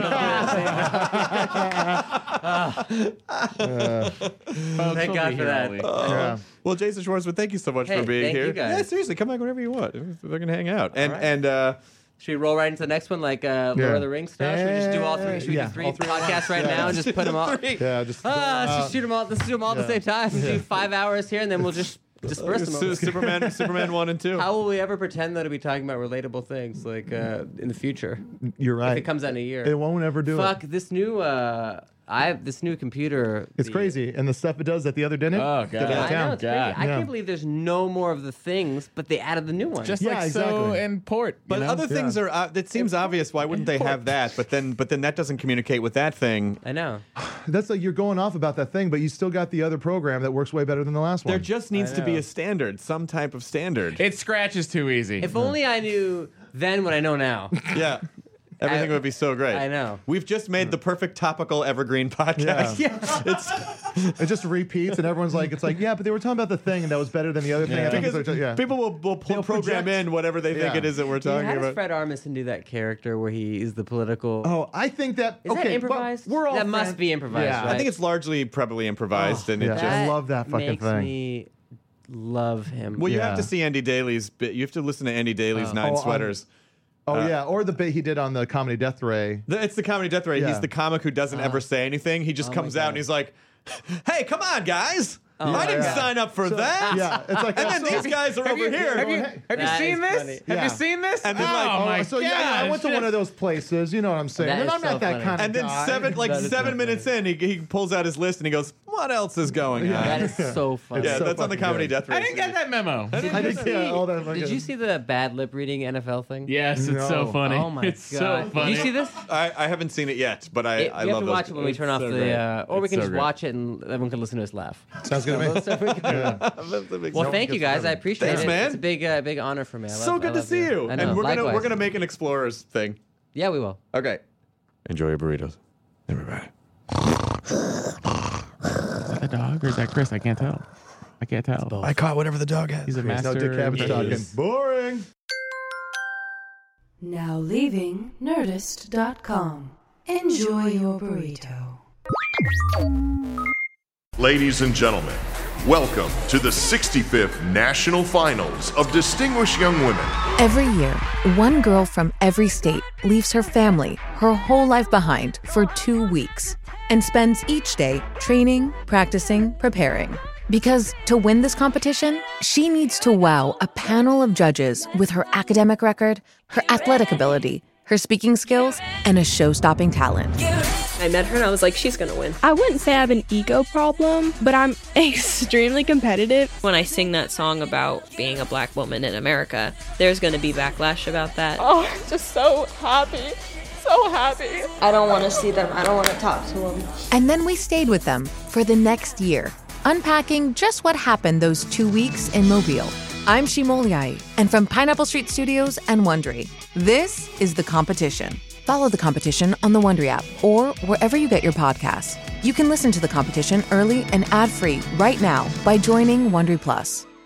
Thank we'll God be for here that. all week. Yeah. Well, Jason Schwartzman, thank you so much Hey, for being thank here. you guys. Yeah, seriously, come back whenever you want. We're gonna hang out. And right. and uh, Should we roll right into the next one, like uh, Lord Yeah. of the Rings style? Should we just do all three? Should we Yeah, do three, all three at podcasts once. right Yeah. now and just put them all? Yeah, just Ah, let's uh, just shoot them all. Let's do them all at the yeah. same time. and Do five hours here, and then we'll just disperse them. Su- over. Superman, Superman one and two. How will we ever pretend though to be talking about relatable things like uh, in the future? You're right. If it comes out in a year, It won't ever do Fuck it. this new. Uh, I have this new computer. It's the- crazy, and the stuff it does that the other didn't. Oh, Get God. out of I know town. it's crazy. God. I Yeah. can't believe there's no more of the things, but they added the new one. Just Yeah, like so exactly. and port. But you know? other things Yeah. are. Uh, it seems obvious. Why wouldn't they have that? But then, but then that doesn't communicate with that thing. I know. That's like you're going off about that thing, but you still got the other program that works way better than the last one. There just needs I to be know. a standard, some type of standard. It scratches too easy. If only I knew then what I know now. Yeah. Everything I- would be so great. I know. We've just made the perfect topical evergreen podcast. Yeah. It's It just repeats, and everyone's like, "It's like, yeah, but they were talking about the thing, and that was better than the other thing." I think because it's like, yeah. people will, will pl- They'll program project. in whatever they think Yeah. it is that we're Yeah, talking how does about. Fred Armisen do that character where he is the political? Oh, I think that Is okay, that but improvised? We're all that must friends. be improvised, Yeah. right? I think it's largely probably improvised, and it yeah. just. I love that fucking makes thing. me love him. Well, you have Yeah. to see Andy Daly's. bit. You have to listen to Andy Daly's Nine Oh, on- Sweaters. Oh Uh, yeah, or the bit he did on the comedy Death Ray. The- It's the comedy death ray. Yeah. He's the comic who doesn't ever say anything. He just oh comes my out God. and he's like, "Hey, come on, guys! Oh I didn't yeah. sign up for So- that." Yeah, it's like And then also- these guys are have over you, here. Have you, Hey. have you That seen is this? funny. Have Yeah. you seen this? And then, oh like, my so gosh. yeah, I went to one of those places. You know what I'm saying? That And is I'm so not that funny. kind of And then guy. seven, like That is seven so minutes in, he, he pulls out his list and he goes, "Well, What else is going on? That is so funny. Yeah, so that's on the fucking Comedy good. Death Race. I didn't get that memo. I didn't I get did, that. yeah, all that Did fucking- you see the bad lip reading N F L thing? Yes, it's so No. funny. Oh my it's god! so funny. Did you see this? I, I haven't seen it yet, but I, It- I we have love to those. watch it when we It's turn off so the, great. uh, or we It's can so just great. watch it and everyone can listen to us laugh. Sounds good to me. So we can- Yeah. Well, thank you guys. I appreciate Thanks, it. man. It's a big, uh, big honor for me. I love, So I good to love see you. I know. And we're gonna Likewise. we're gonna make an explorers thing. Yeah, we will. Okay. Enjoy your burritos, everybody. Is that the dog or is that Chris? I can't tell. I can't tell. I caught whatever the dog has. He's a There's master. no Dick Cavett of talking. gaze. Boring. Now leaving Nerdist dot com. Enjoy your burrito. Ladies and gentlemen, welcome to the sixty-fifth National Finals of Distinguished Young Women. Every year, one girl from every state leaves her family, her whole life behind for two weeks and spends each day training, practicing, preparing. Because to win this competition, she needs to wow a panel of judges with her academic record, her athletic ability, her speaking skills, and a show-stopping talent. I met her and I was like, she's gonna win. I wouldn't say I have an ego problem, but I'm extremely competitive. When I sing that song about being a black woman in America, there's gonna be backlash about that. Oh, I'm just so happy. So happy. I don't want to see them. I don't want to talk to them. And then we stayed with them for the next year, unpacking just what happened those two weeks in Mobile. I'm Shimoliai, and from Pineapple Street Studios and Wondery, this is The Competition. Follow The Competition on the Wondery app or wherever you get your podcasts. You can listen to The Competition early and ad-free right now by joining Wondery Plus.